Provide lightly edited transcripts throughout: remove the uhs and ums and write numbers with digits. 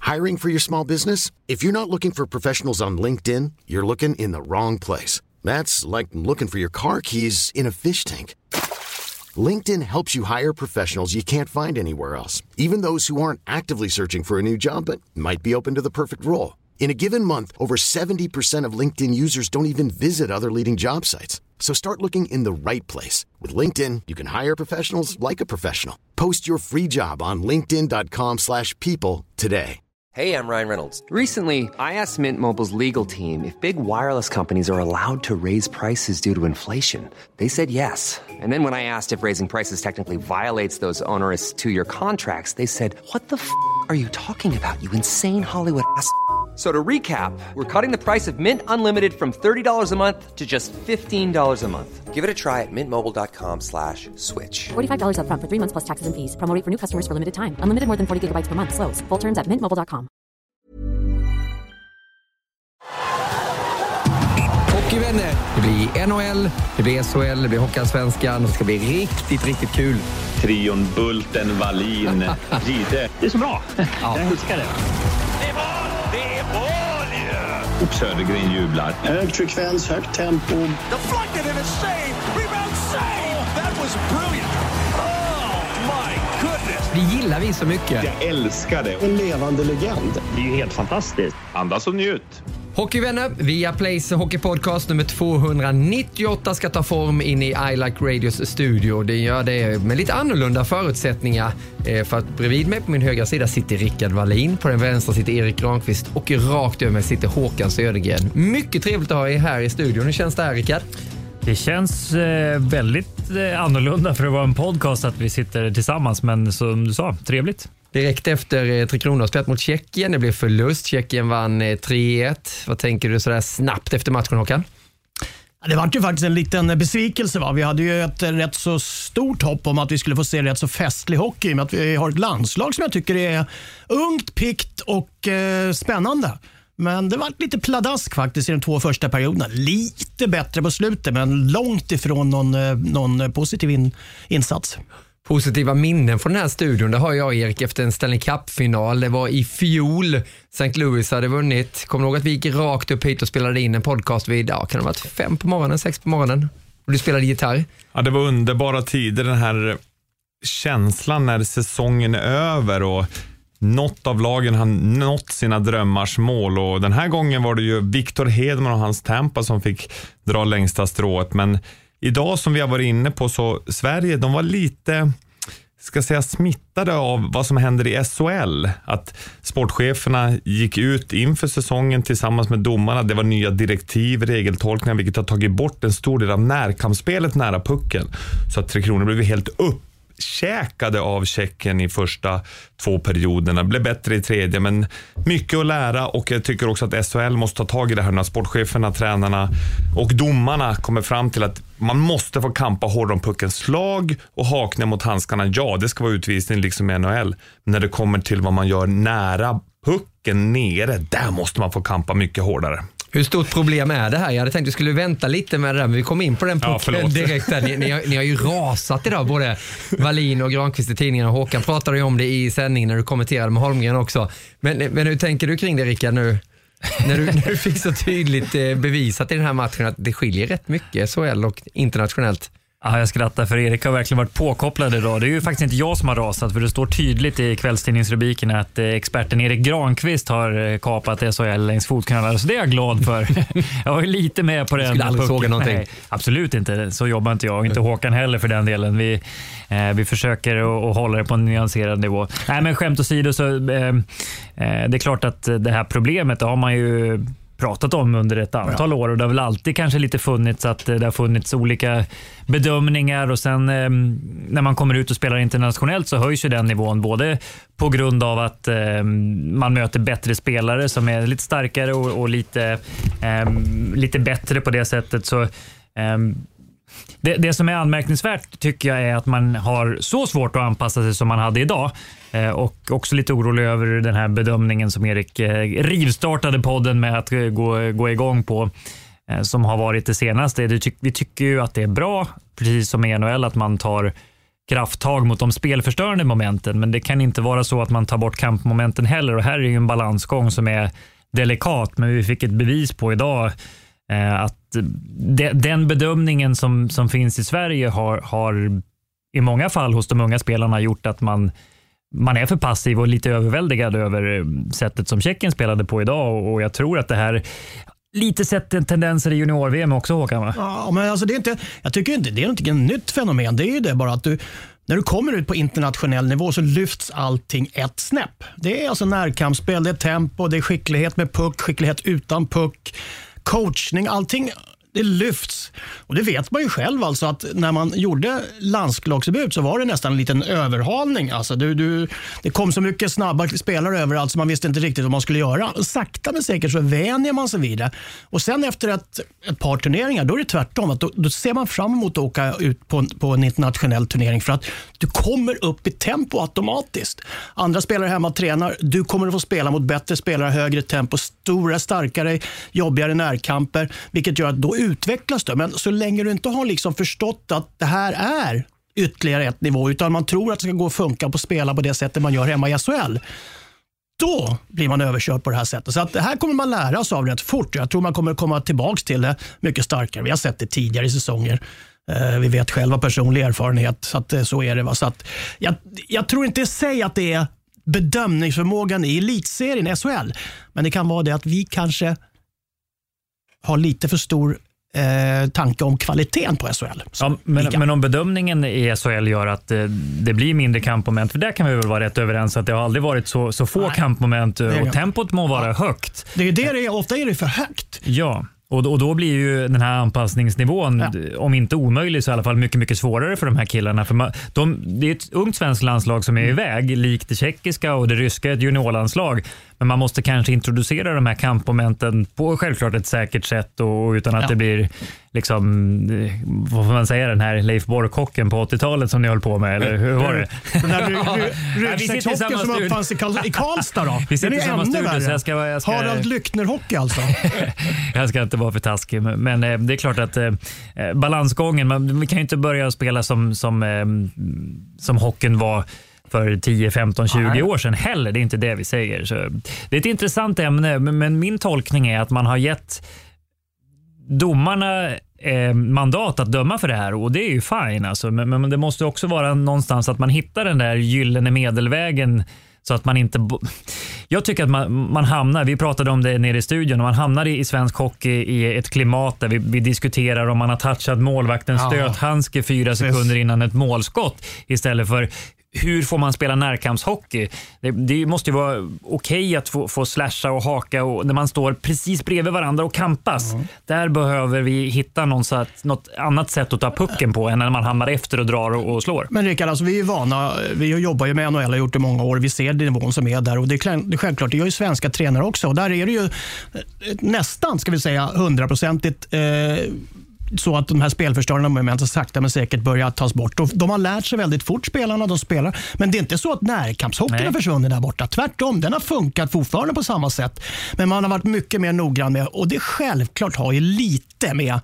Hiring for your small business? If you're not looking for professionals on LinkedIn, you're looking in the wrong place. That's like looking for your car keys in a fish tank. LinkedIn helps you hire professionals you can't find anywhere else, even those who aren't actively searching for a new job but might be open to the perfect role. In a given month, over 70% of LinkedIn users don't even visit other leading job sites. So start looking in the right place. With LinkedIn, you can hire professionals like a professional. Post your free job on linkedin.com/people today. Hey, I'm Ryan Reynolds. Recently, I asked Mint Mobile's legal team if big wireless companies are allowed to raise prices due to inflation. They said yes. And then when I asked if raising prices technically violates those onerous two-year contracts, they said, "What the f*** are you talking about, you insane Hollywood ass?" So to recap, we're cutting the price of Mint Unlimited from $30 a month to just $15 a month. Give it a try at mintmobile.com/switch. $45 up front for 3 months plus taxes and fees. Promo rate for new customers for limited time. Unlimited more than 40 gigabytes per month. Slows full terms at mintmobile.com. Hockeyvänner, det blir NHL, det blir SHL, det blir Hockeyallsvenskan. Det ska bli riktigt, riktigt kul. Trion Bulten, Wallin, Gide. Det är så bra. Ja. Jag älskar det. Och Södergren jublar. Hög frekvens, högt tempo. Deflected and a save. Rebound save. That was brilliant. Oh my goodness. Det gillar vi så mycket. Jag älskar det. En levande legend. Det är ju helt fantastiskt. Andas och njut. Hockeyvänner, via Plays hockeypodcast nummer 298 ska ta form in i I Like Radios studio. Det gör det med lite annorlunda förutsättningar. För att bredvid mig på min högra sida sitter Rickard Wallin, på den vänstra sitter Erik Granqvist och rakt över mig sitter Håkan Södergren. Mycket trevligt att ha er här i studion. Hur känns det här, Rickard? Det känns väldigt annorlunda för att vara en podcast att vi sitter tillsammans, men som du sa, trevligt. Direkt efter Tre Kronor spelat mot Tjeckien. Det blev förlust. Tjeckien vann 3-1. Vad tänker du sådär snabbt efter matchen, Håkan? Det var ju faktiskt en liten besvikelse. Va? Vi hade ju ett rätt så stort hopp om att vi skulle få se rätt så festlig hockey. Med att vi har ett landslag som jag tycker är ungt, pikt och spännande. Men det var lite pladask faktiskt i de 2 första perioderna. Lite bättre på slutet, men långt ifrån någon positiv insats. Positiva minnen från den här studion, det har jag, Erik, efter en Stanley Cup-final. Det var i fjol. St. Louis hade vunnit. Kommer du ihåg att vi gick rakt upp hit och spelade in en podcast vid, kan det ha varit 5 på morgonen, 6 på morgonen? Och du spelade gitarr. Ja, det var underbara tider, den här känslan när säsongen är över och något av lagen har nått sina drömmars mål. Och den här gången var det ju Victor Hedman och hans Tampa som fick dra längsta strået. Men idag, som vi har varit inne på, så Sverige, de var lite, ska säga, smittade av vad som händer i SHL. Att sportcheferna gick ut inför säsongen tillsammans med domarna. Det var nya direktiv, regeltolkningar, vilket har tagit bort en stor del av närkampsspelet nära pucken. Så att Tre Kronor blev helt uppkäkade av Tjeckien i första 2 perioderna. Blev bättre i tredje, men mycket att lära, och jag tycker också att SHL måste ta tag i det här när sportcheferna, tränarna och domarna kommer fram till att man måste få kampa hårdare om pucken. Slag och hakne mot handskarna, ja, det ska vara utvisning liksom i NHL. Men när det kommer till vad man gör nära pucken nere, där måste man få kampa mycket hårdare. Hur stort problem är det här? Jag hade tänkt att vi skulle vänta lite med det där, men vi kom in på den pucken direkt där. Ni har ju rasat idag, både Wallin och Granqvist i tidningen, och Håkan pratade ju om det i sändningen när du kommenterade med Holmgren också. Men hur tänker du kring det, Rickard, nu? När du fick så tydligt bevisat i den här matchen att det skiljer rätt mycket SHL och internationellt. Ja, jag skrattar, för Erik har verkligen varit påkopplad idag. Det är ju faktiskt inte jag som har rasat, för det står tydligt i kvällstidningsrubriken att experten Erik Granqvist har kapat SHL längs fotknölarna. Så det är jag glad för. Jag var ju lite med på den. Du skulle aldrig såga någonting? Nej, absolut inte. Så jobbar inte jag, inte Håkan heller för den delen. Vi försöker att hålla det på en nyanserad nivå. Nej, men skämt åsido, så det är klart att det här problemet har man ju pratat om under ett antal år, och det har väl alltid kanske lite funnits att det har funnits olika bedömningar, och sen när man kommer ut och spelar internationellt så höjs ju den nivån, både på grund av att man möter bättre spelare som är lite starkare och lite bättre på det sättet. Så det som är anmärkningsvärt tycker jag är att man har så svårt att anpassa sig som man hade idag, och också lite orolig över den här bedömningen som Erik rivstartade podden med att gå igång på, som har varit det senaste. Vi tycker ju att det är bra, precis som i NHL, att man tar krafttag mot de spelförstörande momenten, men det kan inte vara så att man tar bort kampmomenten heller, och här är ju en balansgång som är delikat, men vi fick ett bevis på idag att den bedömningen som finns i Sverige har i många fall hos de unga spelarna gjort att man är för passiv och lite överväldigad över sättet som Tjeckien spelade på idag, och jag tror att det här lite sett tendenser i junior-VM också, Håkan, va? Ja, men alltså jag tycker inte det är något nytt fenomen. Det är ju det bara att när du kommer ut på internationell nivå så lyfts allting ett snäpp. Det är alltså närkampsspel, det är tempo, det är skicklighet med puck, skicklighet utan puck, coachning, allting. Det lyfts. Och det vet man ju själv alltså, att när man gjorde landslagsdebut så var det nästan en liten överhalning. Alltså det kom så mycket snabba spelare överallt så man visste inte riktigt vad man skulle göra. Sakta men säkert så vänjer man sig vid det. Och sen efter ett par turneringar då är det tvärtom. Att då ser man fram emot att åka ut på en internationell turnering, för att du kommer upp i tempo automatiskt. Andra spelare hemma tränar. Du kommer att få spela mot bättre spelare, högre tempo, stora, starkare, jobbigare närkamper, vilket gör att då utvecklas det. Men så länge du inte har liksom förstått att det här är ytterligare ett nivå, utan man tror att det ska gå att funka på spela på det sättet man gör hemma i SHL, då blir man överkörd på det här sättet. Så att det här kommer man lära sig av rätt fort. Jag tror man kommer komma tillbaka till det mycket starkare. Vi har sett det tidigare i säsonger. Vi vet själva personlig erfarenhet, så att så är det. Va? Så att jag tror inte säga att det är bedömningsförmågan i elitserien SHL, men det kan vara det att vi kanske har lite för stor tanke om kvaliteten på SHL. Ja, men om bedömningen i SHL gör att det blir mindre kampmoment, för där kan vi väl vara rätt överens att det har aldrig varit så få kampmoment, och tempot må vara högt. Det är det ofta är det för högt. Ja. Och då blir ju den här anpassningsnivån, om inte omöjlig så i alla fall mycket, mycket svårare för de här killarna. För det är ett ungt svenskt landslag som är iväg, likt det tjeckiska och det ryska, ett juniorlandslag. Men man måste kanske introducera de här kampmomenten på självklart ett säkert sätt, och utan att det blir liksom, vad får man säga, den här Leif Bork-hocken på 80-talet som ni höll på med, eller hur var det? Den här ryggsäckshocken som uppfanns i Karlstad då. Vi sitter i samma studio, så jag ska... Harald Lyckner-hockey alltså. Jag ska inte vara för taskig, men det är klart att balansgången, vi kan ju inte börja spela som hockeyn var för 10, 15, 20 år sedan heller. Det är inte det vi säger. Så det är ett intressant ämne, men min tolkning är att man har gett domarna mandat att döma för det här, och det är ju fine alltså. Men det måste också vara någonstans att man hittar den där gyllene medelvägen, så att man inte... Jag tycker att man hamnar, vi pratade om det nere i studion, och man hamnar i svensk hockey i ett klimat där vi diskuterar om man har touchat målvaktens stöthandske 4 sekunder innan ett målskott, istället för hur får man spela närkampshockey? Det måste ju vara okej att få slasha och haka, och när man står precis bredvid varandra och kampas. Där behöver vi hitta något annat sätt att ta pucken på än när man hamnar efter och drar och slår. Men Rickard, alltså vi är vana, vi jobbar ju med NHL och har gjort det många år. Vi ser den nivån som är där, och det är självklart, det gör ju svenska tränare också, och där är det ju nästan, ska vi säga, 100% så att de här spelförstörande momenten sakta men säkert börjar tas bort. Och de har lärt sig väldigt fort, spelarna, de spelar. Men det är inte så att närkampshockeyn har försvunnit där borta. Tvärtom, den har funkat fortfarande på samma sätt. Men man har varit mycket mer noggrann med, och det självklart har ju lite med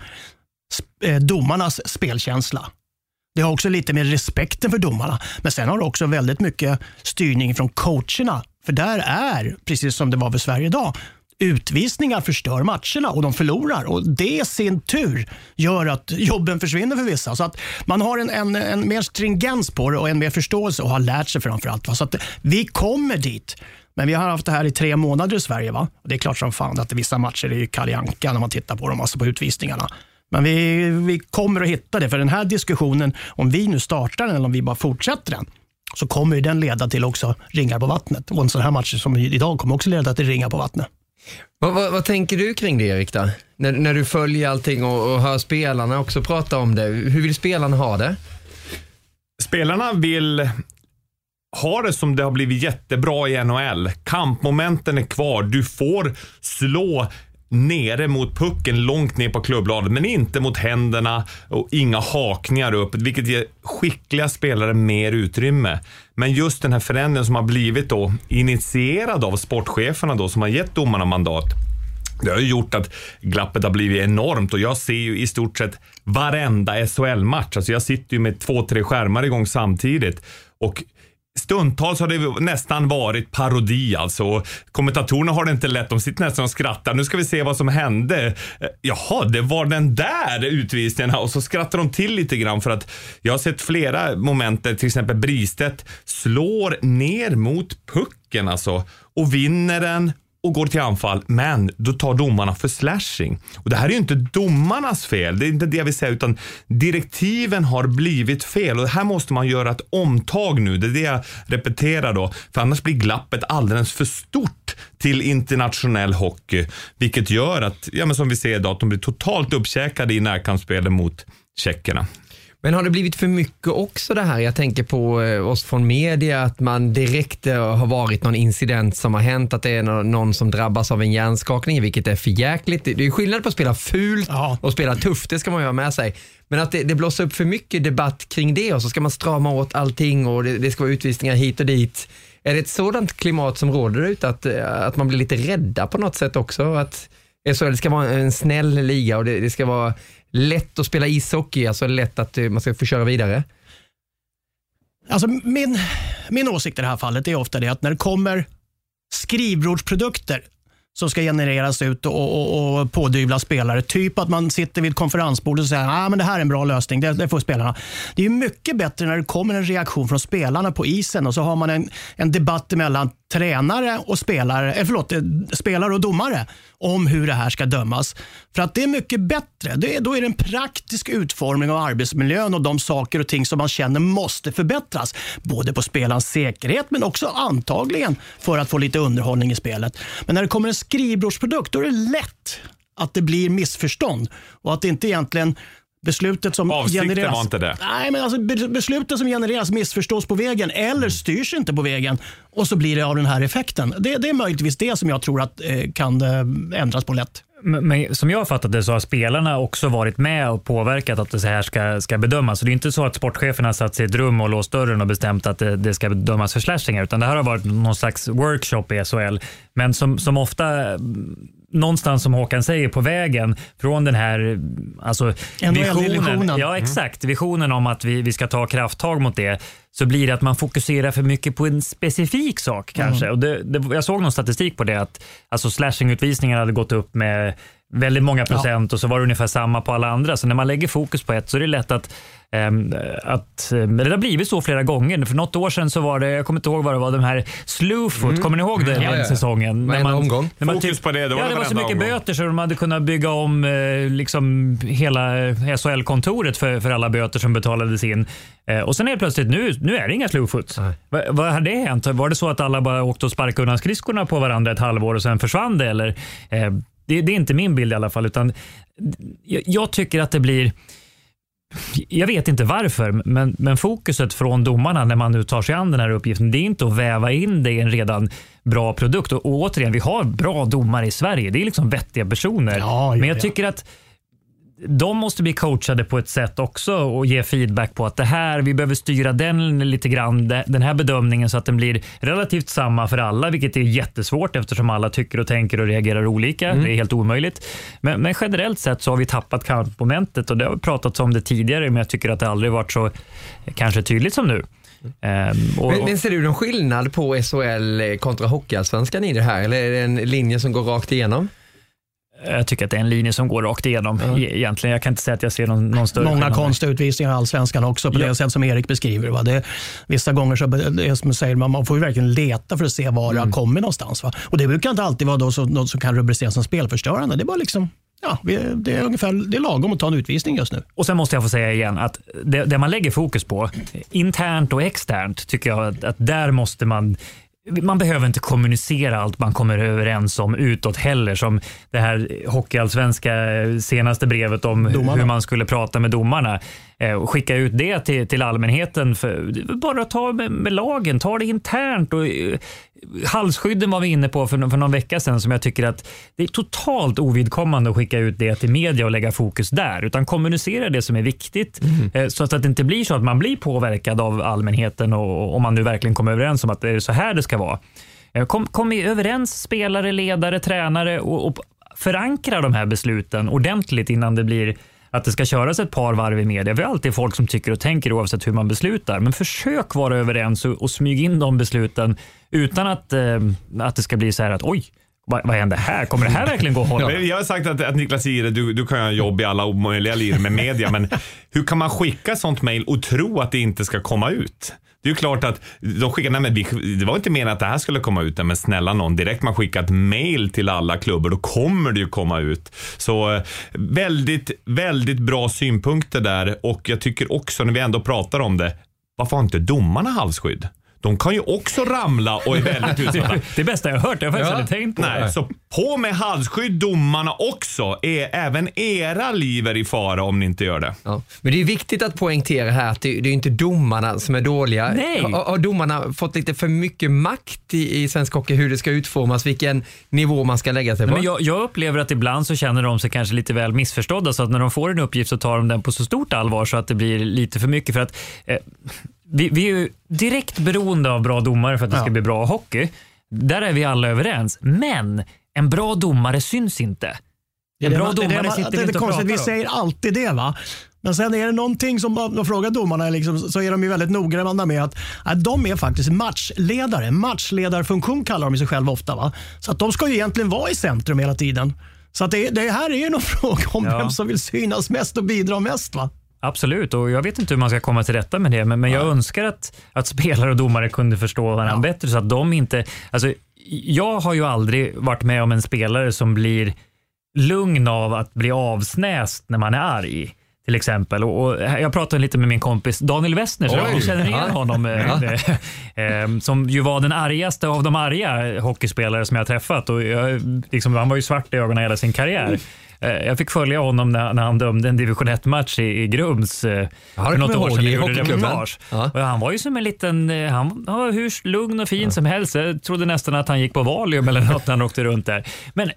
domarnas spelkänsla. Det har också lite med respekten för domarna. Men sen har det också väldigt mycket styrning från coacherna. För där är, precis som det var för Sverige idag, utvisningar förstör matcherna och de förlorar, och det i sin tur gör att jobben försvinner för vissa. Så att man har en mer stringens på det och en mer förståelse, och har lärt sig framförallt. Så att vi kommer dit. Men vi har haft det här i 3 månader i Sverige, va? Och det är klart som fan att vissa matcher är ju Kalianka när man tittar på dem, alltså på utvisningarna. Men vi kommer att hitta det, för den här diskussionen, om vi nu startar den eller om vi bara fortsätter den, så kommer ju den leda till också ringar på vattnet. Och en sån här match som idag kommer också leda till ringar på vattnet. Vad tänker du kring det, Erik, då? När du följer allting och hör spelarna också prata om det. Hur vill spelarna ha det? Spelarna vill ha det som det har blivit jättebra i NHL. Kampmomenten är kvar. Du får slå nere mot pucken långt ner på klubbladet, men inte mot händerna, och inga hakningar upp, vilket ger skickliga spelare mer utrymme. Men just den här förändringen som har blivit då initierad av sportcheferna då, som har gett domarna mandat, Det har ju gjort att glappet har blivit enormt och jag ser ju i stort sett varenda SHL-match. Alltså jag sitter ju med 2-3 skärmar igång samtidigt och stundtals har det nästan varit parodi alltså. Kommentatorerna har det inte lätt, de sitter nästan och skrattar. Nu ska vi se vad som hände. Jaha, det var den där utvisningen och så skrattar de till lite grann för att jag har sett flera moment där till exempel Bristedt slår ner mot pucken alltså och vinner den och går till anfall, men då tar domarna för slashing. Och det här är ju inte domarnas fel, det är inte det jag vill säga, utan direktiven har blivit fel och det här måste man göra ett omtag nu, det är det jag repeterar då, för annars blir glappet alldeles för stort till internationell hockey, vilket gör att, ja men som vi ser idag, att de blir totalt uppkäkade i närkampsspelet mot tjeckerna. Men har det blivit för mycket också det här? Jag tänker på oss från media, att man direkt har varit någon incident som har hänt, att det är någon som drabbas av en hjärnskakning, vilket är för jäkligt. Det är skillnad på att spela fult och spela tufft, det ska man ju ha med sig. Men att det blåser upp för mycket debatt kring det och så ska man strama åt allting och det ska vara utvisningar hit och dit. Är det ett sådant klimat som råder ut att man blir lite rädda på något sätt också? Att det ska vara en snäll liga och det ska vara lätt att spela ishockey, alltså lätt att man ska få köra vidare? Alltså min åsikt i det här fallet är ofta det att när det kommer skrivbordsprodukter som ska genereras ut och pådyvla spelare, typ att man sitter vid konferensbordet och säger men det här är en bra lösning, det får spelarna. Det är ju mycket bättre när det kommer en reaktion från spelarna på isen och så har man en debatt mellan tränare och spelare och domare om hur det här ska dömas. För att det är mycket bättre. Då är det en praktisk utformning av arbetsmiljön och de saker och ting som man känner måste förbättras. Både på spelarens säkerhet men också antagligen för att få lite underhållning i spelet. Men när det kommer en skrivbordsprodukt då är det lätt att det blir missförstånd och att det inte egentligen beslutet som genereras var inte det. Nej, men alltså beslutet som genereras missförstås på vägen eller styrs inte på vägen och så blir det av den här effekten. Det är möjligtvis det som jag tror att kan ändras på lätt. Men som jag har fattat det så har spelarna också varit med och påverkat att det så här ska bedömas. Så det är inte så att sportcheferna satt sig i ett rum och låst dörren och bestämt att det ska bedömas för slashingar, utan det här har varit någon slags workshop i SHL. Men som ofta någonstans som Håkan säger på vägen från den här alltså visionen. Ja, exakt. Visionen om att vi ska ta krafttag mot det, så blir det att man fokuserar för mycket på en specifik sak kanske. Och jag såg någon statistik på det att alltså slashing-utvisningar hade gått upp med väldigt många procent och så var det ungefär samma på alla andra. Så när man lägger fokus på ett så är det lätt att det har blivit så flera gånger. För något år sedan så var det, jag kommer inte ihåg vad det var, de här Slowfoot, kommer ni ihåg den säsongen? När man fokus på det, det var så mycket böter så de hade kunnat bygga om liksom hela SHL-kontoret för alla böter som betalades in. Och sen är det plötsligt, nu är det inga Slowfoot. Vad har det hänt? Var det så att alla bara åkte och sparkade undan skridskorna på varandra ett halvår och sen försvann det? Eller, det är inte min bild i alla fall, utan jag tycker att det blir, jag vet inte varför, men fokuset från domarna när man nu tar sig an den här uppgiften, det är inte att väva in det i en redan bra produkt. Och återigen, vi har bra domare i Sverige, det är liksom vettiga personer. Men jag tycker att de måste bli coachade på ett sätt också och ge feedback på att det här, vi behöver styra den lite grann, den här bedömningen så att den blir relativt samma för alla, vilket är jättesvårt eftersom alla tycker och tänker och reagerar olika. Det är helt omöjligt. Men generellt sett så har vi tappat kampmomentet och det har vi pratat om det tidigare, men jag tycker att det aldrig varit så kanske tydligt som nu. Men ser du någon skillnad på SHL kontra Hockeyallsvenskan i det här, eller är det en linje som går rakt igenom? Jag tycker att det är en linje som går rakt igenom egentligen. Jag kan inte säga att jag ser någon större. Många konstiga utvisningar i Allsvenskan också på det sätt som Erik beskriver. Va? Vissa gånger så det som säger man får ju verkligen leta för att se var det har kommit någonstans. Va? Och det brukar inte alltid vara något som kan rubriceras som spelförstörande. Det är bara liksom, det är lagom att ta en utvisning just nu. Och sen måste jag få säga igen att det man lägger fokus på, internt och externt, tycker jag att där måste man behöver inte kommunicera allt man kommer överens om utåt heller, som det här hockeyallsvenska senaste brevet om hur man skulle prata med domarna och skicka ut det till allmänheten. Bara ta med lagen, ta det internt. Och halsskydden var vi inne på för någon vecka sedan, som jag tycker att det är totalt ovidkommande att skicka ut det till media och lägga fokus där, utan kommunicera det som är viktigt så att det inte blir så att man blir påverkad av allmänheten och om man nu verkligen kommer överens om att det är så här det ska vara. Kom överens, spelare, ledare, tränare och förankra de här besluten ordentligt innan det blir att det ska köras ett par varv i media. Vi har alltid folk som tycker och tänker oavsett hur man beslutar. Men försök vara överens och smyga in de besluten utan att det ska bli så här att oj, vad händer här? Kommer det här verkligen gå att hålla? Jag har sagt att Niklas Ihre, du kan ha jobb i alla möjliga lir med media, men hur kan man skicka sånt mejl och tro att det inte ska komma ut? Det är ju klart att de skickar, men det var inte meningen att det här skulle komma ut, men snälla någon, direkt man skickar ett mejl till alla klubbar, då kommer det ju komma ut. Så väldigt, väldigt bra synpunkter där, och jag tycker också när vi ändå pratar om det, varför har inte domarna halsskydd? De kan ju också ramla och är väldigt utsatta. Det bästa jag har hört, jag har faktiskt aldrig tänkt på. Nej, så på med halsskydd domarna också. Även era liv är i fara om ni inte gör det. Ja. Men det är viktigt att poängtera här att det är inte domarna som är dåliga. Nej. Har domarna fått lite för mycket makt i svensk hockey, hur det ska utformas, vilken nivå man ska lägga sig på? Men jag upplever att ibland så känner de sig kanske lite väl missförstådda, så att när de får en uppgift så tar de den på så stort allvar så att det blir lite för mycket. För att vi är ju direkt beroende av bra domare för att det ska bli bra hockey. Där är vi alla överens. Men en bra domare syns inte. En bra domare sitter inte och pratar om. Vi säger alltid det, va? Men sen är det någonting som de frågar domarna liksom, så är de ju väldigt noggranna med att de är faktiskt matchledare. Matchledarfunktion kallar de sig själva ofta, va? Så att de ska ju egentligen vara i centrum hela tiden. Så att det här är ju någon fråga om vem som vill synas mest och bidra mest, va? Absolut, och jag vet inte hur man ska komma till rätta med det, men jag önskar att spelare och domare kunde förstå varandra bättre, så att de inte... Alltså, jag har ju aldrig varit med om en spelare som blir lugn av att bli avsnäst när man är arg, till exempel. Och jag pratade lite med min kompis Daniel Westner, så jag känner igen honom, som ju var den argaste av de arga hockeyspelare som jag har träffat, och han var ju svart i ögonen hela sin karriär. Jag fick följa honom när han dömde en division 1-match i Grums för något år sedan i hockeyklubben. Och han var ju som en liten, han var hur lugn och fin som helst. Jag trodde nästan att han gick på Valium eller något när han åkte runt där. Men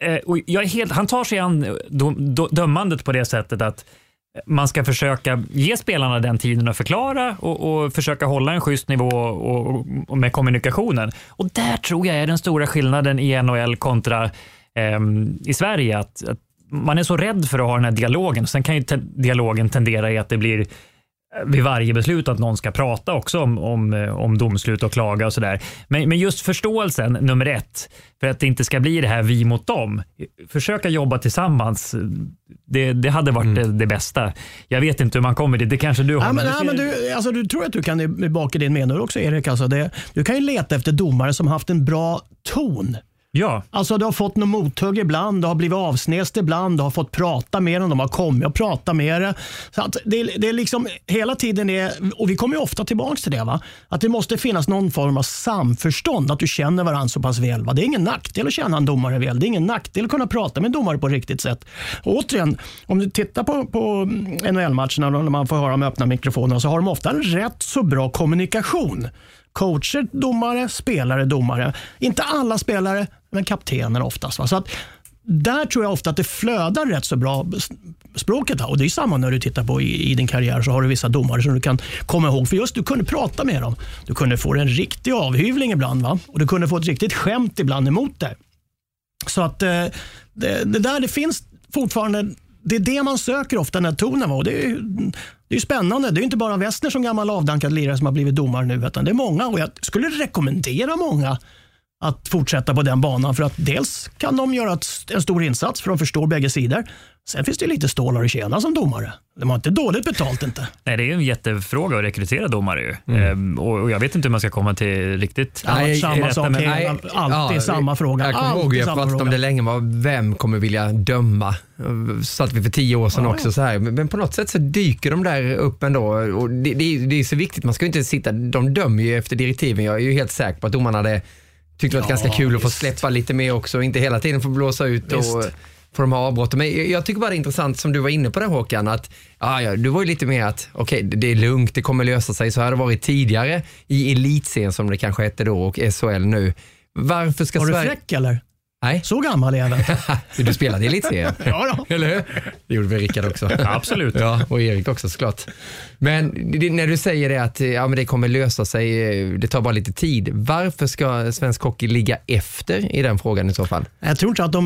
han tar sig an dömandet på det sättet att man ska försöka ge spelarna den tiden att förklara och försöka hålla en schysst nivå och med kommunikationen. Och där tror jag är den stora skillnaden i NHL kontra i Sverige, att man är så rädd för att ha den här dialogen. Sen kan ju dialogen tendera i att det blir vid varje beslut att någon ska prata också om domslut och klaga och sådär. Men just förståelsen, nummer 1, för att det inte ska bli det här vi mot dem. Försöka jobba tillsammans. Det hade varit det bästa. Jag vet inte hur man kommer dit. Det kanske du har. Men du tror att du kan baka din mening också, Erik. Alltså du kan ju leta efter domare som haft en bra ton. Ja. Alltså du har fått någon mothugg ibland, du har blivit avsnäst ibland, du har fått prata med dem, de har kommit och prata med det. Så att det är liksom hela tiden och vi kommer ju ofta tillbaka till det, va? Att det måste finnas någon form av samförstånd, att du känner varandra så pass väl, va? Det är ingen nackdel att känna en domare väl, det är ingen nackdel att kunna prata med en domare på ett riktigt sätt. Och återigen, om du tittar på NHL-matcherna när man får höra med öppna mikrofoner, så har de ofta en rätt så bra kommunikation. Coacher, domare, spelare, domare. Inte alla spelare, men kaptener oftast. Va? Så att där tror jag ofta att det flödar rätt så bra språket. Och det är samma när du tittar på i din karriär, så har du vissa domare som du kan komma ihåg. För just du kunde prata med dem. Du kunde få en riktig avhyvling ibland, va? Och du kunde få ett riktigt skämt ibland emot dig. Så att det finns fortfarande... Det är det man söker ofta när tonen var. Det är spännande. Det är inte bara Westner som gammal avdankad lirare som har blivit domare nu, utan det är många, och jag skulle rekommendera många att fortsätta på den banan, för att dels kan de göra en stor insats för de förstår bägge sidor. Sen finns det lite stålar att tjäna som domare. De har inte dåligt betalt inte. Nej, det är en jättefråga att rekrytera domare ju. Och jag vet inte hur man ska komma till riktigt. Samma sak. Alltid samma fråga. Jag kommer ihåg, jag pratat om det länge, vem kommer vilja döma? Så att vi för 10 år sedan också så här. Men på något sätt så dyker de där upp ändå. Och det är så viktigt, man ska inte sitta, de dömer ju efter direktiven. Jag är ju helt säker på att domarna hade tyckte det var ganska kul att få släppa lite mer också, inte hela tiden få blåsa ut och få de här avbrotten. Men jag tycker bara det är intressant som du var inne på det, Håkan, att du var ju lite mer att okej, det är lugnt, det kommer lösa sig. Så har det varit tidigare i elitserien som det kanske hette då, och SHL nu. Varför ska Sverige... Var du fräck eller? Nej. Så gammal är jag. Du spelade i elitserien? Ja då. Eller hur? Det gjorde väl Rickard också. Absolut. Ja, och Erik också såklart. Men när du säger det att men det kommer lösa sig, det tar bara lite tid. Varför ska svensk hockey ligga efter i den frågan i så fall? Jag tror inte att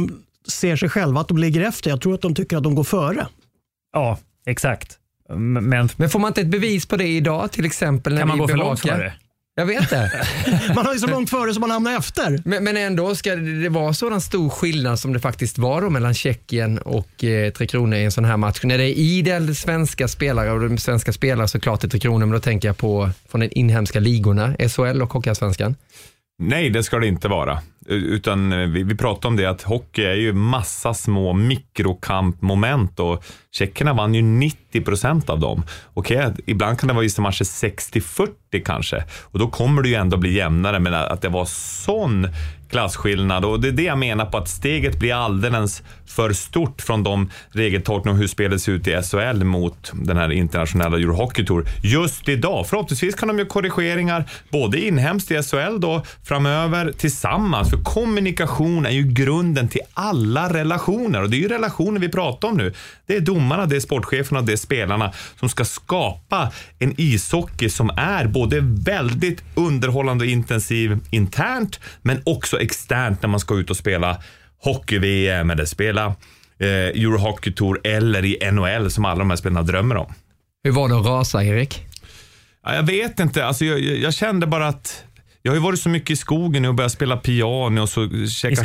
ser sig själva att de ligger efter. Jag tror att de tycker att de går före. Ja, exakt. Men får man inte ett bevis på det idag, till exempel när kan man gå för bevakar? långt före? Jag vet det. Man har ju så långt före som man hamnar efter. Men ändå ska det vara sådan stor skillnad som det faktiskt var då mellan Tjeckien och Tre Kronor i en sån här match. När det är idel svenska spelare, och de svenska spelare såklart i Tre Kronor, men då tänker jag på från den inhemska ligorna, SHL och Hockeyallsvenskan. Nej, det ska det inte vara. Utan vi pratar om det att hockey är ju massa små mikrokampmoment och tjeckerna vann ju 90% av dem. Okej, ibland kan det vara vissa matcher 60-40 kanske. Och då kommer det ju ändå bli jämnare, men att det var sån klasskillnad. Och det är det jag menar på att steget blir alldeles för stort från de regeltolkningar om hur spelet ser ut i SHL mot den här internationella Eurohockey Tour. Just idag, förhoppningsvis kan de ju korrigeringar både inhemskt i SHL då framöver tillsammans. För kommunikation är ju grunden till alla relationer, och det är ju relationer vi pratar om nu. Det är domarna, det är sportcheferna, det är spelarna som ska skapa en ishockey som är både väldigt underhållande och intensiv internt, men också externt när man ska ut och spela hockey-VM eller spela Eurohockey Tour eller i NHL som alla de här spelarna drömmer om. Hur var det att rasa, Erik? Ja, jag vet inte, alltså jag kände bara att jag har ju varit så mycket i skogen och börjat spela piano och så käka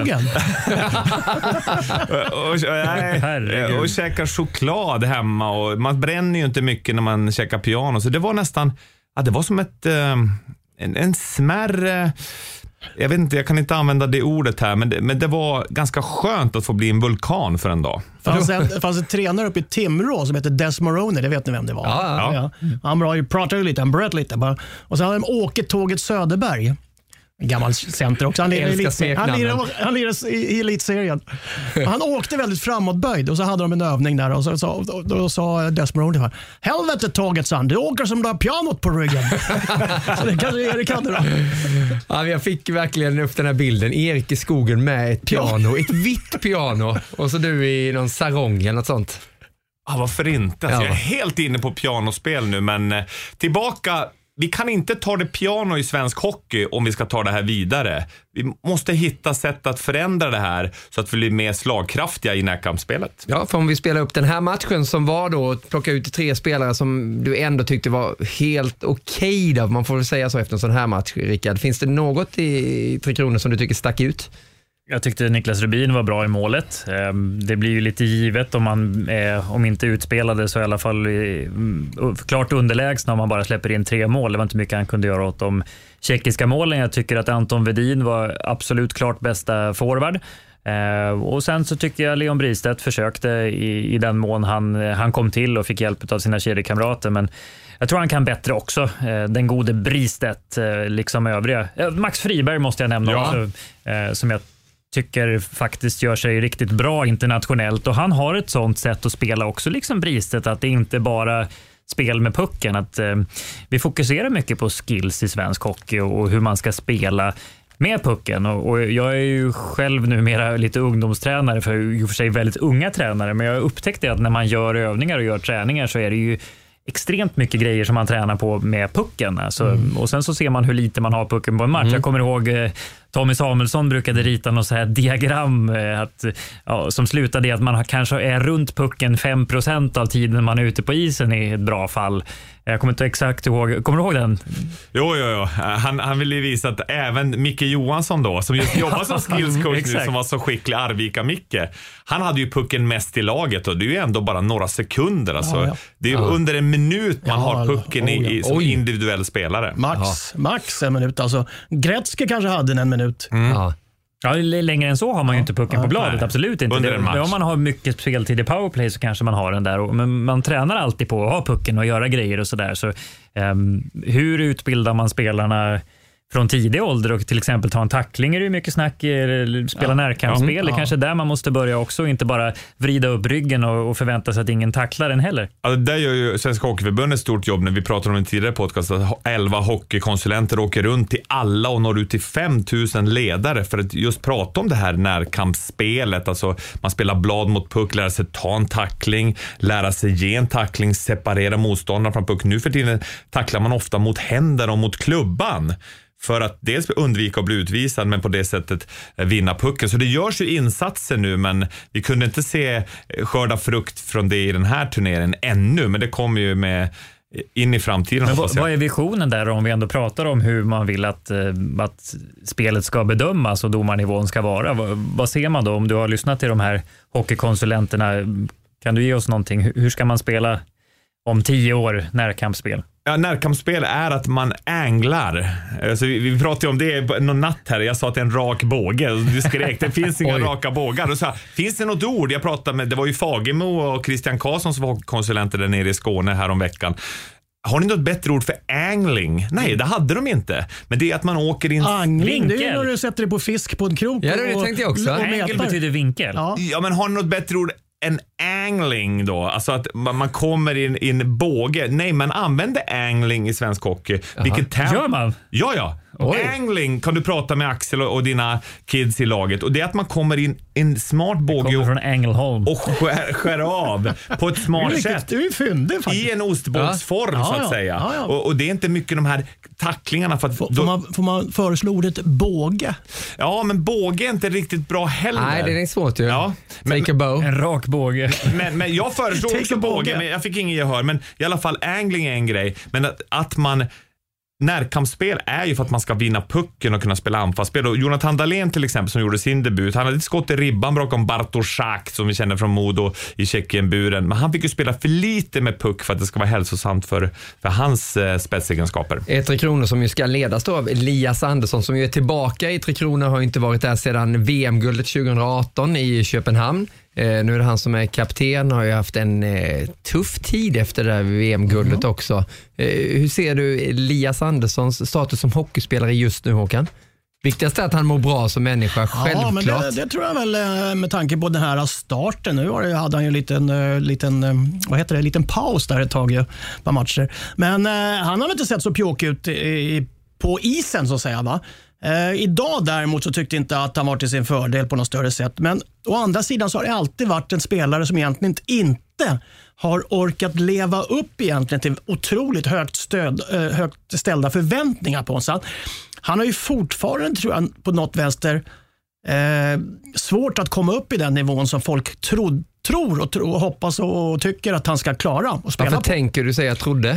och käka choklad hemma, och man bränner ju inte mycket när man käkar piano, så det var nästan, det var som en smärre, jag vet inte, jag kan inte använda det ordet här, men det var ganska skönt att få bli en vulkan för en dag. Det fanns en tränare uppe i Timrå som heter Des Moroni, det vet ni vem det var. Ja. Han pratade ju lite, han bröt lite bara. Och så hade de Åke Tåget Söderberg. En gammal center också. Han lirar i elitserien. Han åkte väldigt framåtböjd, och så hade de en övning där, och då sa Des Moroni: helvete Tåget, san, du åker som du har pianot på ryggen. Så det kanske Erik hade då. Ja, jag fick verkligen upp den här bilden. Erik i skogen med ett piano, ett vitt piano, och så du i någon sarong eller något sånt. Varför inte? Alltså, jag är helt inne på pianospel nu, men tillbaka. Vi kan inte ta det piano i svensk hockey om vi ska ta det här vidare. Vi måste hitta sätt att förändra det här så att vi blir mer slagkraftiga i närkampsspelet. Ja, för om vi spelar upp den här matchen som var då, plocka ut 3 spelare som du ändå tyckte var helt okej då. Man får väl säga så efter en sån här match, Rickard. Finns det något i Tre Kronor som du tycker stack ut? Jag tyckte Niklas Rubin var bra i målet. Det blir ju lite givet om inte utspelade så i alla fall klart underlägsna om man bara släpper in 3 mål. Det var inte mycket han kunde göra åt de tjeckiska målen. Jag tycker att Anton Vedin var absolut klart bästa forward. Och sen så tycker jag Leon Bristedt försökte i den mån han kom till och fick hjälp av sina kedjekamrater, men jag tror han kan bättre också. Den gode Bristedt liksom övriga. Max Friberg måste jag nämna också, som jag tycker faktiskt gör sig riktigt bra internationellt, och han har ett sånt sätt att spela också, liksom Bristedt, att det inte bara spel med pucken, att vi fokuserar mycket på skills i svensk hockey och hur man ska spela med pucken, och jag är ju själv numera lite ungdomstränare för i och för sig väldigt unga tränare, men jag upptäckte att när man gör övningar och gör träningar så är det ju extremt mycket grejer som man tränar på med pucken. Alltså, och sen så ser man hur lite man har pucken på en match. Jag kommer ihåg Tommy Samuelsson brukade rita något så här diagram som slutade i att man kanske är runt pucken 5% av tiden man är ute på isen i ett bra fall. Jag kommer inte exakt ihåg. Kommer du ihåg den? Jo. Han ville ju visa att även Micke Johansson då, som just jobbar som skillscoach nu, som var så skicklig, Arvika-Micke. Han hade ju pucken mest i laget, och det är ju ändå bara några sekunder. Alltså. Det är ju under en minut man har pucken som individuell spelare. Max en minut. Alltså, Gretzky kanske hade en minut. Ja, längre än så har man ju inte pucken på bladet, absolut inte. Om man har mycket speltid i powerplay så kanske man har den där, men man tränar alltid på att ha pucken och göra grejer och sådär. Så hur utbildar man spelarna från tidig ålder, och till exempel ta en tackling är det ju mycket snack, spela närkampsspel. Det kanske där man måste börja också, inte bara vrida upp ryggen och förvänta sig att ingen tacklar den heller. Ja, det där gör ju Svenska Hockeyförbundet ett stort jobb. När vi pratade om en tidigare podcast att 11 hockeykonsulenter åker runt till alla och når ut till 5000 ledare för att just prata om det här närkampsspelet. Alltså man spelar blad mot puck, lära sig ta en tackling, lära sig ge en tackling, separera motståndaren från puck. Nu för tiden tacklar man ofta mot händer och mot klubban. för att dels undvika att bli utvisad, men på det sättet vinna pucken. Så det görs ju insatser nu, men vi kunde inte se skörda frukt från det i den här turneringen ännu, men det kommer ju med in i framtiden. Men vad är visionen där om vi ändå pratar om hur man vill att spelet ska bedömas och domarnivån ska vara? Vad ser man då om du har lyssnat till de här hockeykonsulenterna? Kan du ge oss någonting? Hur ska man spela om 10 år närkampsspel? Ja, närkampsspel är att man änglar. Alltså, vi pratade om det någon natt här. Jag sa att det är en rak båge. Du skrek, det finns inga raka bågar. Och så här, finns det något ord? Jag pratade med, det var ju Fagemo och Christian Karlsson som var konsulenter där nere i Skåne här om veckan. Har ni något bättre ord för angling? Nej, det hade de inte. Men det är att man åker in angling, det är när du sätter dig på fisk på en krok. Ja, det tänkte jag också. Angel betyder vinkel. Ja, men har ni något bättre ord? En angling då, alltså att man kommer in i en båge. Nej, man använder angling i svensk hockey. Vilket gör man? Ja. Angling kan du prata med Axel och dina kids i laget. Och det är att man kommer in en smart båge från Ängelholm och skär av på ett smart sätt. Du är fyndig faktiskt. I en ostbågsform så att säga. Och det är inte mycket de här tacklingarna. För att får man föreslå ordet båge? Ja, men båge är inte riktigt bra heller. Nej, det är svårt ju. Ja, Take a bow. En rak båge. Men jag föreslår också båge, men jag fick ingen gehör. Men i alla fall, angling är en grej. Men att man... Närkampsspel är ju för att man ska vinna pucken och kunna spela anfallsspel. Och Jonathan Dahlén till exempel som gjorde sin debut, han hade ett skott i ribban bakom Bartoszak som vi känner från Modo i Tjeckien-buren. Men han fick ju spela för lite med puck för att det ska vara hälsosamt för hans spetsegenskaper. Tre Kronor som ju ska ledas då av Elias Andersson som ju är tillbaka i Tre Kronor, har inte varit där sedan VM-guldet 2018 i Köpenhamn. Nu är det han som är kapten, har ju haft en tuff tid efter det här VM-guldet också. Hur ser du Elias Anderssons status som hockeyspelare just nu, Håkan? Viktigast är att han mår bra som människa, självklart. Ja, men det tror jag väl med tanke på den här starten. Nu hade han ju en liten paus där ett tag på matcher. Men han har inte sett så pjåk ut på isen så att säga, va? Idag däremot så tyckte jag inte att han var till sin fördel på något större sätt. Men å andra sidan så har det alltid varit en spelare som egentligen inte har orkat leva upp egentligen till otroligt högt ställda förväntningar på sig. Han har ju fortfarande, tror jag, på något vänster svårt att komma upp i den nivån som folk tror och hoppas och tycker att han ska klara och spela. Varför tänker du säga trodde?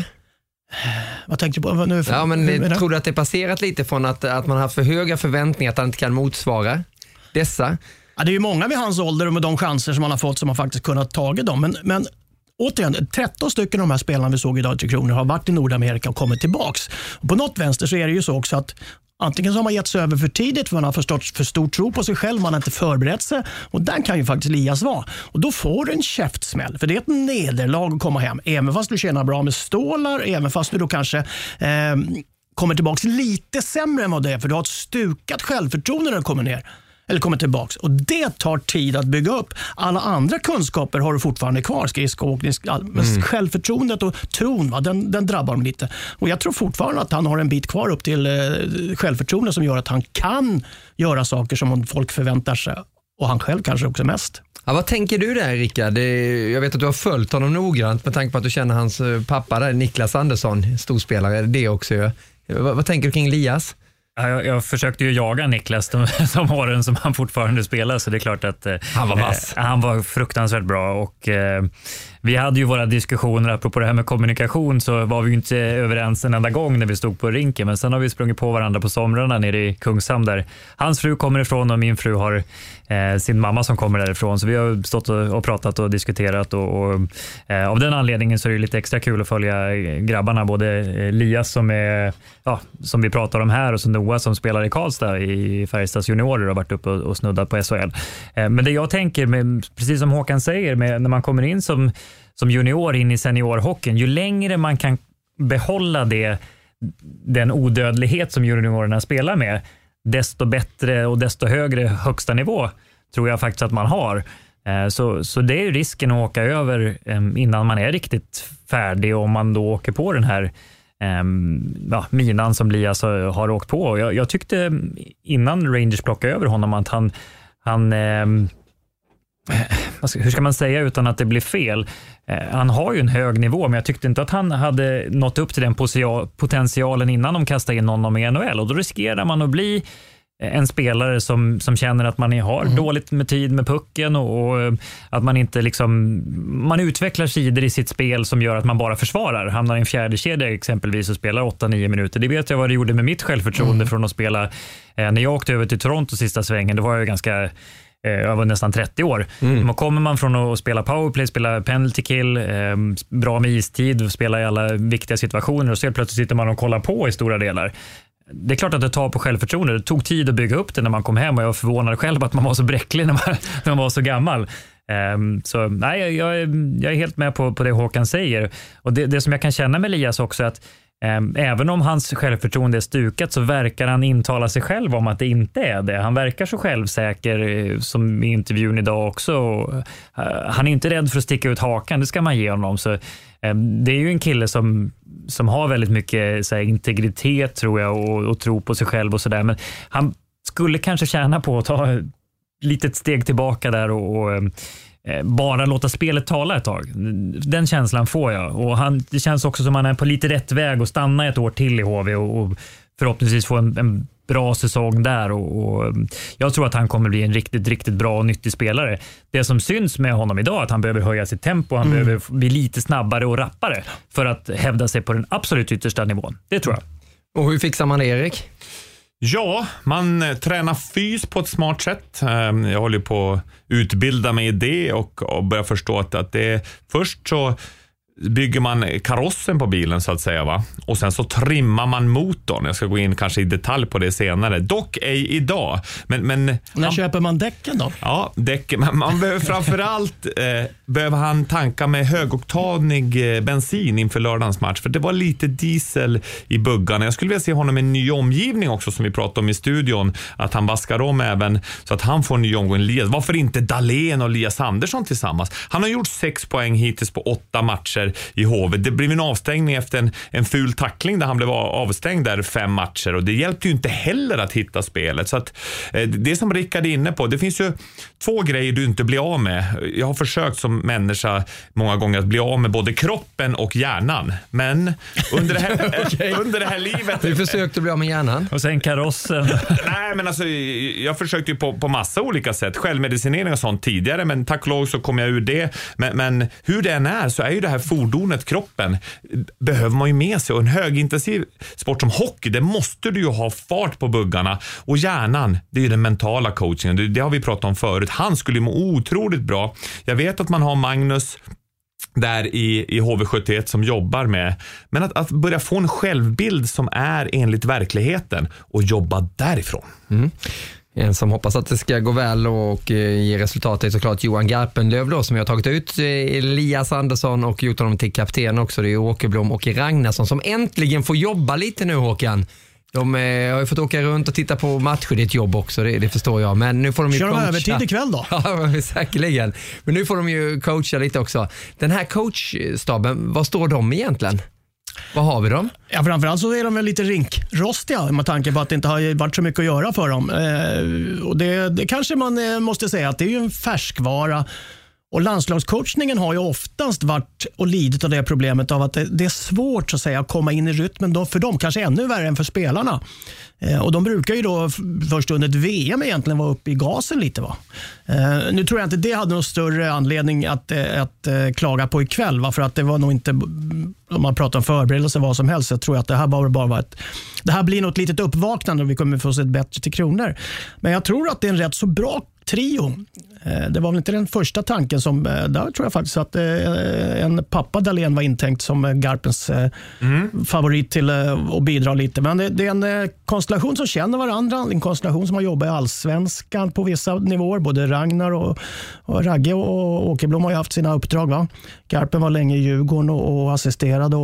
Vad tänkte du på nu? Ja, men tror du att det är passerat lite från att man har haft för höga förväntningar att han inte kan motsvara dessa? Ja, det är ju många vid hans ålder och med de chanser som han har fått som har faktiskt kunnat tagit dem. Men återigen, 13 stycken av de här spelarna vi såg idag i Tre Kronor har varit i Nordamerika och kommit tillbaks. Och på något vänster så är det ju så också att antingen så har man gett sig över för tidigt för man har förstått för stor tro på sig själv, man har inte förberett sig, och den kan ju faktiskt Elias vara. Och då får du en käftsmäll, för det är ett nederlag att komma hem, även fast du tjänar bra med stålar, även fast du då kanske kommer tillbaka lite sämre än vad det är, för du har ett stukat självförtroende när du kommer ner. Eller kommer tillbaks. Och det tar tid att bygga upp. Alla andra kunskaper har du fortfarande kvar. Skridskoåkning, men självförtroendet och tron, va, den drabbar dem lite. Och jag tror fortfarande att han har en bit kvar upp till självförtroende som gör att han kan göra saker som folk förväntar sig. Och han själv kanske också mest. Ja, vad tänker du där, Rickard? Jag vet att du har följt honom noggrant med tanke på att du känner hans pappa där, Niklas Andersson, storspelare. Det också. Vad tänker du kring Elias? Jag försökte ju jaga Niklas de åren som han fortfarande spelar, så det är klart att han var vass. Han var fruktansvärt bra, och vi hade ju våra diskussioner apropå det här med kommunikation, så var vi ju inte överens en enda gång när vi stod på rinken, men sen har vi sprungit på varandra på somrarna nere i Kungshamn där hans fru kommer ifrån och min fru har sin mamma som kommer därifrån, så vi har stått och pratat och diskuterat och av den anledningen så är det lite extra kul att följa grabbarna, både Elias som är som vi pratar om här och så Noah som spelar i Karlstad i Färjestads juniorer och har varit uppe och snuddat på SHL. Men det jag tänker, precis som Håkan säger, när man kommer in som junior in i seniorhockeyn, ju längre man kan behålla den odödlighet som juniorerna spelar med, desto bättre och desto högre högsta nivå tror jag faktiskt att man har. Så det är risken att åka över innan man är riktigt färdig, om man då åker på den här minan som Elias har åkt på. Jag tyckte innan Rangers plockade över honom att han hur ska man säga utan att det blir fel? Han har ju en hög nivå, men jag tyckte inte att han hade nått upp till den potentialen innan de kastade in honom i NHL. Och då riskerar man att bli en spelare som känner att man har dåligt med tid med pucken och att man inte liksom, man utvecklar sidor i sitt spel som gör att man bara försvarar. Hamnar i en fjärde kedja exempelvis och spelar 8-9 minuter. Det vet jag vad det gjorde med mitt självförtroende från att spela när jag åkte över till Toronto sista svängen. Det var jag ganska... Jag var nästan 30 år. Och kommer man från att spela powerplay, spela penalty kill, bra med istid, spela i alla viktiga situationer och så plötsligt sitter man och kollar på i stora delar. Det är klart att det tar på självförtroende. Det tog tid att bygga upp det när man kom hem och jag var förvånad själv att man var så bräcklig när man var så gammal. Så nej, jag är helt med på det Håkan säger. Och det som jag kan känna med Elias också är att även om hans självförtroende är stukat så verkar han intala sig själv om att det inte är det. Han verkar så självsäker som i intervjun idag också. Han är inte rädd för att sticka ut hakan, det ska man ge honom. Så det är ju en kille som har väldigt mycket så här, integritet tror jag och tro på sig själv och sådär. Men han skulle kanske tjäna på att ta ett litet steg tillbaka där och bara låta spelet tala ett tag. Den känslan får jag. Och det känns också som att han är på lite rätt väg och stanna ett år till i HV och förhoppningsvis få en bra säsong där. Och jag tror att han kommer bli en riktigt, riktigt bra och nyttig spelare. Det som syns med honom idag är att han behöver höja sitt tempo. Han behöver bli lite snabbare och rappare för att hävda sig på den absolut yttersta nivån. Det tror jag. Och hur fixar man det, Erik? Ja, man tränar fys på ett smart sätt. Jag håller på att utbilda mig i det och börjar förstå att det är först så bygger man karossen på bilen så att säga, va? Och sen så trimmar man motorn. Jag ska gå in kanske i detalj på det senare. Dock ej idag. Men när köper man däcken då? Ja, däcken. Man behöver framförallt behöver han tanka med högoktanig bensin inför lördagens match. För det var lite diesel i buggarna. Jag skulle vilja se honom i en ny omgivning också som vi pratade om i studion. Att han vaskar om även så att han får en ny omgång. Varför inte Dahlén och Elias Andersson tillsammans? Han har gjort 6 poäng hittills på 8 matcher i HV. Det blev en avstängning efter en ful tackling där han blev avstängd där 5 matcher och det hjälpte ju inte heller att hitta spelet. Så att det som Rickard är inne på, det finns ju 2 grejer du inte blir av med. Jag har försökt som människa många gånger att bli av med både kroppen och hjärnan. Men under det här, under det här livet... Du försökte bli av med hjärnan? Och sen karossen. Nej, men alltså jag försökte ju på massa olika sätt. Självmedicinering och sånt tidigare, men tack och lov så kom jag ur det. Men hur det än är så är ju det här fordonet, kroppen, behöver man ju med sig. Och en högintensiv sport som hockey, det måste du ju ha fart på buggarna. Och hjärnan, det är ju den mentala coachingen. Det har vi pratat om förut. Han skulle må otroligt bra. Jag vet att man har Magnus där i HV71 som jobbar med. Men att börja få en självbild som är enligt verkligheten och jobba därifrån. En som hoppas att det ska gå väl och ge resultat är såklart Johan Garpenlöv då, som jag har tagit ut Elias Andersson och gjort honom till kapten också. Det är Åkerblom och Ragnarsson som äntligen får jobba lite nu, Håkan. De har ju fått åka runt och titta på matcher, det är ett jobb också, det förstår jag. Men nu får de ju kör coacha. de övertid ikväll då? Ja, säkerligen. Men nu får de ju coacha lite också. Den här coachstaben, vad står de egentligen? Vad har vi dem? Ja, framförallt så är de väl lite rinkrostiga med tanke på att det inte har varit så mycket att göra för dem. Och det kanske man måste säga att det är ju en färskvara. Och landslagscoachningen har ju oftast varit och lidit av det problemet av att det är svårt så att säga att komma in i rytmen då, för dem, kanske ännu värre än för spelarna. Och de brukar ju då först under ett VM egentligen vara uppe i gasen lite, va? Nu tror jag inte det hade någon större anledning att klaga på ikväll, va? För att det var nog inte, om man pratar om förberedelse vad som helst, jag tror att det här bara var det här blir något litet uppvaknande och vi kommer få se ett bättre till Kronor. Men jag tror att det är en rätt så bra trio. Det var väl inte den första tanken som, där tror jag faktiskt att en pappa Dahlén var intänkt som Garpens favorit till att bidra lite. Men det är en konstellation som känner varandra, en konstellation som har jobbat i Allsvenskan på vissa nivåer. Både Ragnar och Ragge och Åkerblom har ju haft sina uppdrag, va? Garpen var länge i Djurgården och assisterade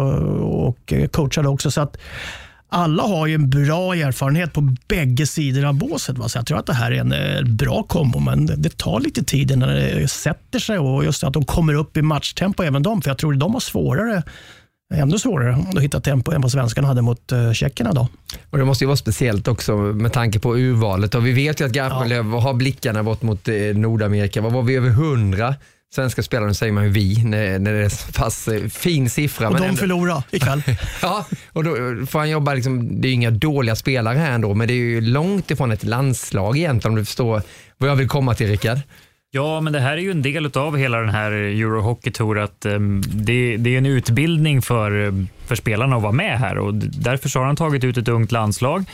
och coachade också, så att alla har ju en bra erfarenhet på bägge sidor av båset, va? Så jag tror att det här är en bra kombo, men det tar lite tid när det sätter sig och just att de kommer upp i matchtempo även de, för jag tror att de har svårare ännu svårare att hitta tempo än vad svenskarna hade mot tjeckerna då. Och det måste ju vara speciellt också med tanke på urvalet. Och vi vet ju att Garpenlöv har blickarna bort mot Nordamerika. Vad var vi över 100 svenska spelare, säger man ju vi, när det är så pass fin siffra. Och men de ändå förlorar ikväll. Ja, och då får han jobba liksom, det är ju inga dåliga spelare här ändå, men det är ju långt ifrån ett landslag egentligen, om du förstår vad jag vill komma till, Rickard. Ja, men det här är ju en del av hela den här Eurohockey Tour, att det är en utbildning för spelarna att vara med här, och därför så har han tagit ut ett ungt landslag.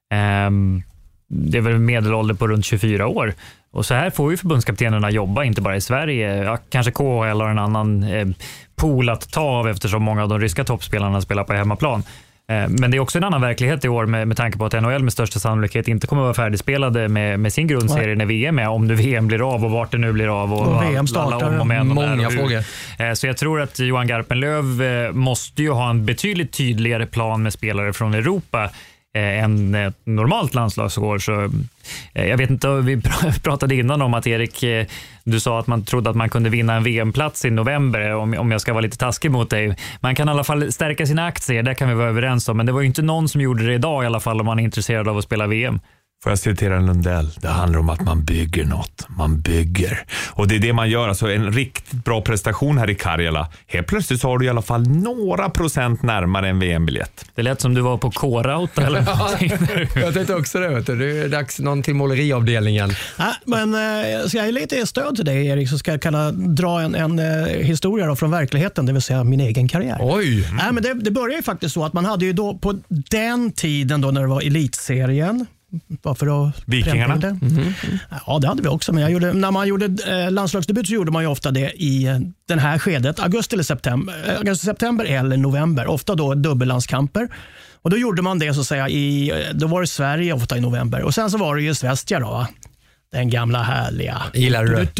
Det är väl medelålder på runt 24 år. Och så här får ju förbundskaptenerna jobba, inte bara i Sverige. Ja, kanske KHL har en annan pool att ta av, eftersom många av de ryska toppspelarna spelar på hemmaplan. Men det är också en annan verklighet i år med tanke på att NHL med största sannolikhet inte kommer att vara färdigspelade med sin grundserie när VM är, om det VM blir av och vart det nu blir av och VM startar. Många frågor. Så jag tror att Johan Garpenlöv måste ju ha en betydligt tydligare plan med spelare från Europa än ett normalt landslagsår. Så jag vet inte, vi pratade innan om att Erik, du sa att man trodde att man kunde vinna en VM-plats i november, om jag ska vara lite taskig mot dig. Man kan i alla fall stärka sina aktier, det kan vi vara överens om, men det var ju inte någon som gjorde det idag i alla fall, om man är intresserad av att spela VM. Får jag citera Lundell? Det handlar om att man bygger något. Man bygger. Och det är det man gör. Alltså en riktigt bra prestation här i Karjala. Helt plötsligt så har du i alla fall några procent närmare en VM-biljett. Det lät som du var på K-Rout eller någonting. Jag tänkte också det. Vet du. Det är dags någon till måleriavdelningen. Men ska jag ge lite stöd till dig, Erik, så ska jag kunna dra en historia då från verkligheten, det vill säga min egen karriär. Oj! Men det börjar ju faktiskt så att man hade ju då på den tiden då när det var elitserien, varför Vikingarna? Ja, det hade vi också. Men när man gjorde landslagsdebut så gjorde man ju ofta det i den här skedet. Augusti, september eller november. Ofta då dubbellandskamper. Och då gjorde man det så att säga då var det Sverige ofta i november. Och sen så var det ju Svästja då, va? Den gamla härliga. Gillar du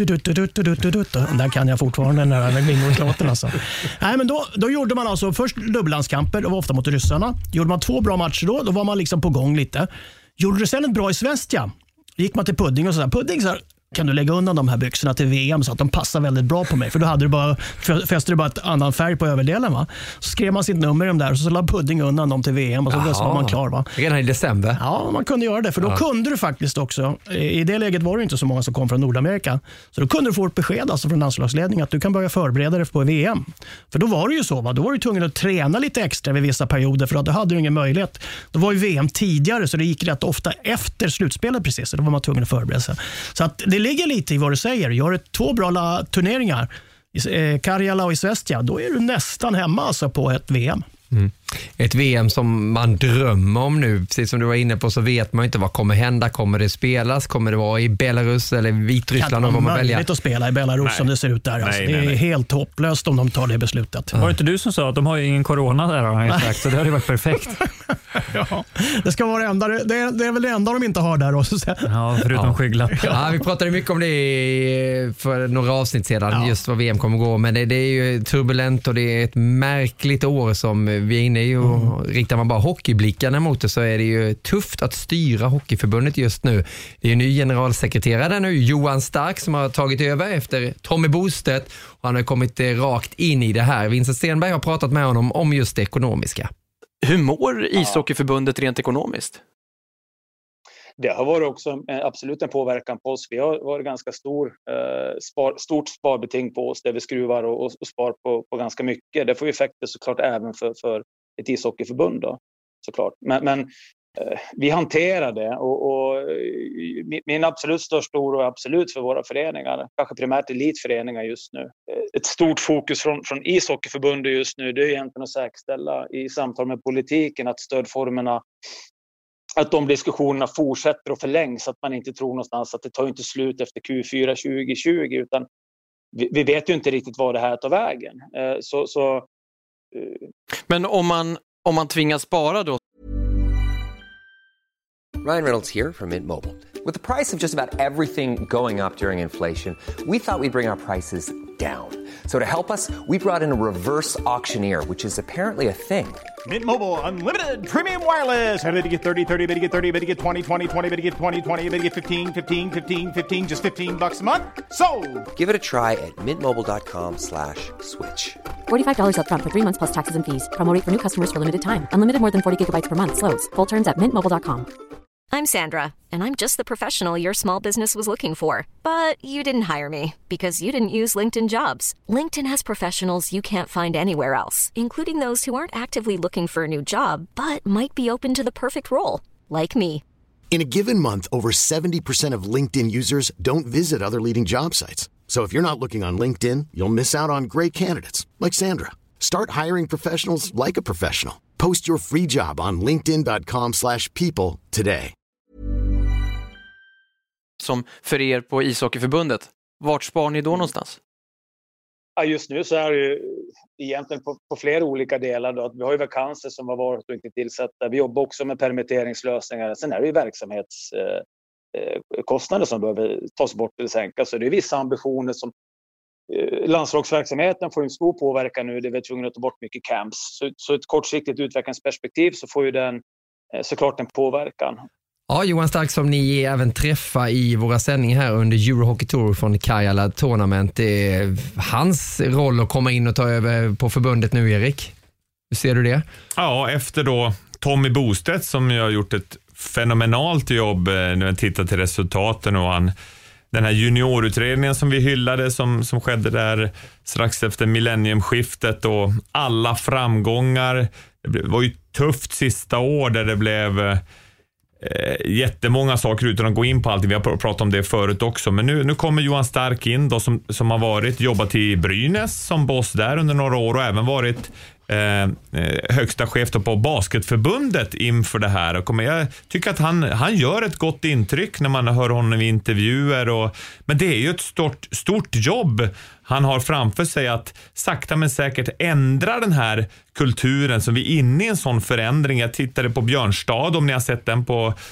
där kan jag fortfarande den där Glingoslåten alltså. Nej, men då gjorde man alltså först dubbellandskamper, det var ofta mot ryssarna. Gjorde man 2 bra matcher då var man liksom på gång lite. Gjorde du sen ett bra i Svästja, gick man till Pudding och sådär. Pudding så här, kan du lägga undan de här byxorna till VM så att de passar väldigt bra på mig? För då hade du fäste du bara ett annan färg på överdelen, va? Så skrev man sitt nummer i dem där och så la Pudding undan dem till VM och så var man klar, va? Redan i december? Ja, man kunde göra det. För då kunde du faktiskt också, i det läget var det inte så många som kom från Nordamerika. Så då kunde du få ett besked alltså från landslagsledningen att du kan börja förbereda dig på VM. För då var det ju så, va? Då var du tvungen att träna lite extra vid vissa perioder för att du hade ju ingen möjlighet. Då var ju VM tidigare så det gick rätt ofta efter slutspelet precis. Så då var man tvungen att förbereda sig. Så att det ligger lite i vad du säger. Gör du 2 bra turneringar i Karjala och i Svästja, då är du nästan hemma alltså på ett VM. Mm. Ett VM som man drömmer om nu. Precis som du var inne på så vet man inte vad kommer hända. Kommer det spelas? Kommer det vara i Belarus eller Vitryssland? Det är möjligt att spela i Belarus som det ser ut där. Alltså. Det är helt hopplöst om de tar det beslutet. Var det inte du som sa att de har ingen corona där, har han sagt, så det hade varit perfekt. Ja, det ska vara det är väl det enda de inte har där också. Ja, förutom skygglapp. Ja, vi pratade mycket om det för några avsnitt sedan, just vad VM kommer gå. Men det är ju turbulent och det är ett märkligt år som vi är inne i. Och riktar man bara hockeyblickarna mot det så är det ju tufft att styra Hockeyförbundet just nu. Det är ju ny generalsekreterare där nu, Johan Stark, som har tagit över efter Tommy Bostedt. Och han har kommit rakt in i det här. Vincent Stenberg har pratat med honom om just det ekonomiska. Hur mår ishockeyförbundet rent ekonomiskt? Det har varit också absolut en påverkan på oss. Vi har varit ganska stort sparbeting på oss där vi skruvar och spar på ganska mycket. Det får ju effekter såklart även för ett ishockeyförbund då, såklart. Men vi hanterar det och min absolut största oro är absolut för våra föreningar, kanske primärt elitföreningar just nu. Ett stort fokus från ishockeyförbundet just nu, det är egentligen att säkerställa i samtal med politiken att stödformerna, att de diskussionerna fortsätter och förlängs, att man inte tror någonstans att det tar inte slut efter Q4 2020, utan vi vet ju inte riktigt vad det här tar vägen. Men om man tvingas spara då? Ryan Reynolds here from Mint Mobile. With the price of just about everything going up during inflation, we thought we'd bring our prices down. So to help us, we brought in a reverse auctioneer, which is apparently a thing. Mint Mobile Unlimited Premium Wireless. How to get 30, 30, bit to get 30, bit to get 20, 20, 20, bit to get 20, 20, bit to get 15, 15, 15, 15, just $15 a month? Sold! Give it a try at mintmobile.com/switch. $45 up front for 3 months plus taxes and fees. Promo rate for new customers for limited time. Unlimited more than 40 gigabytes per month slows. Full terms at mintmobile.com. I'm Sandra, and I'm just the professional your small business was looking for. But you didn't hire me because you didn't use LinkedIn Jobs. LinkedIn has professionals you can't find anywhere else, including those who aren't actively looking for a new job, but might be open to the perfect role, like me. In a given month, over 70% of LinkedIn users don't visit other leading job sites. So if you're not looking on LinkedIn, you'll miss out on great candidates like Sandra. Start hiring professionals like a professional. Post your free job on linkedin.com/people today. Som för er på ishockeyförbundet, vart spar ni då någonstans? Ja, just nu så är det ju egentligen på flera olika delar. Då. Vi har ju vakanser som har varit och inte tillsatta. Vi jobbar också med permitteringslösningar. Sen är det ju verksamhetskostnader som behöver tas bort eller sänkas. Så det är vissa ambitioner som landslagsverksamheten får en stor påverkan nu. Det är vi tvungna att ta bort mycket camps. Så ett kortsiktigt utvecklingsperspektiv så får ju den såklart en påverkan. Ja, Johan Stark som ni även träffar i våra sändningar här under Eurohockey Tour från Kajala Tournament. Det är hans roll att komma in och ta över på förbundet nu, Erik. Hur ser du det? Ja, efter då Tommy Bostedt som har gjort ett fenomenalt jobb när jag tittar till resultaten och den här juniorutredningen som vi hyllade som skedde där strax efter millenniumskiftet och alla framgångar. Det var ju tufft sista år där det blev jättemånga saker utan att gå in på allt. Vi har pratat om det förut också. Men nu kommer Johan Stark in då, som har jobbat i Brynäs som boss där under några år och även varit högsta chef på basketförbundet inför det här. Och jag tycker att han gör ett gott intryck när man hör honom i intervjuer. Men det är ju ett stort jobb han har framför sig att sakta men säkert ändra den här kulturen som vi är inne i en sån förändring. Jag tittade på Björnstad, om ni har sett den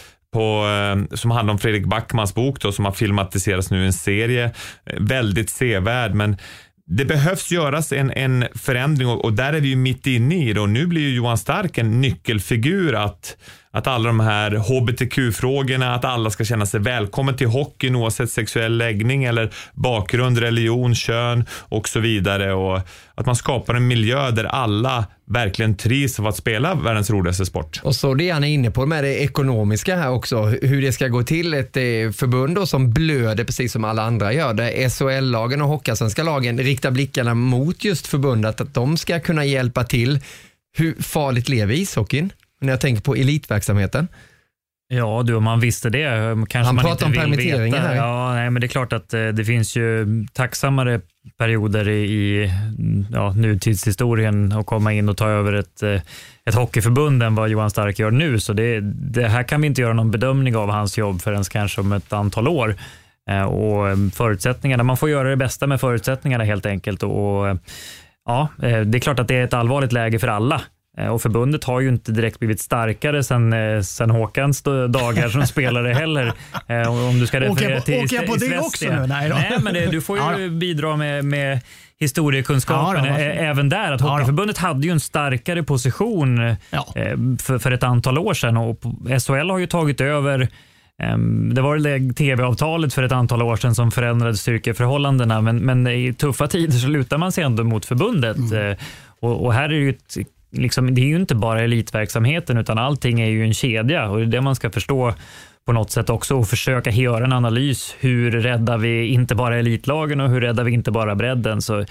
som handlar om Fredrik Backmans bok då, som har filmatiserats nu i en serie. Väldigt sevärd, men det behövs göras en förändring och där är vi ju mitt inne i det. Och nu blir ju Johan Stark en nyckelfigur att alla de här HBTQ-frågorna, att alla ska känna sig välkommen till hockeyn oavsett sexuell läggning eller bakgrund, religion, kön och så vidare. Och att man skapar en miljö där alla verkligen trivs av att spela världens roligaste sport. Och så det han är inne på med det ekonomiska här också, hur det ska gå till ett förbund då, som blöder precis som alla andra gör. Där SHL-lagen och Hockeyallsvenska lagen riktar blickarna mot just förbundet att de ska kunna hjälpa till. Hur farligt lever ishockeyn? När jag tänker på elitverksamheten. Ja, om man visste det kanske han man pratar inte om vill permitteringar veta. här. Ja, nej, men det är klart att det finns ju tacksammare perioder i nutidshistorien att komma in och ta över ett hockeyförbund än vad Johan Stark gör nu. Så det här kan vi inte göra någon bedömning av hans jobb förrän kanske om ett antal år. Och förutsättningarna, man får göra det bästa med förutsättningarna helt enkelt. Och ja, det är klart att det är ett allvarligt läge för alla. Och förbundet har ju inte direkt blivit starkare sen Håkans dagar som spelare heller. Om du ska referera till åker jag på det också nu? Nej, men du får ju bidra med historiekunskapen även där. Att Hockeyförbundet hade ju en starkare position för ett antal år sedan och SHL har ju tagit över. Det var det tv-avtalet för ett antal år sedan som förändrade styrkeförhållandena, men i tuffa tider så lutar man sig ändå mot förbundet. Och här är det ju det är ju inte bara elitverksamheten utan allting är ju en kedja och det är det man ska förstå på något sätt också och försöka göra en analys. Hur räddar vi inte bara elitlagen och hur räddar vi inte bara bredden? Så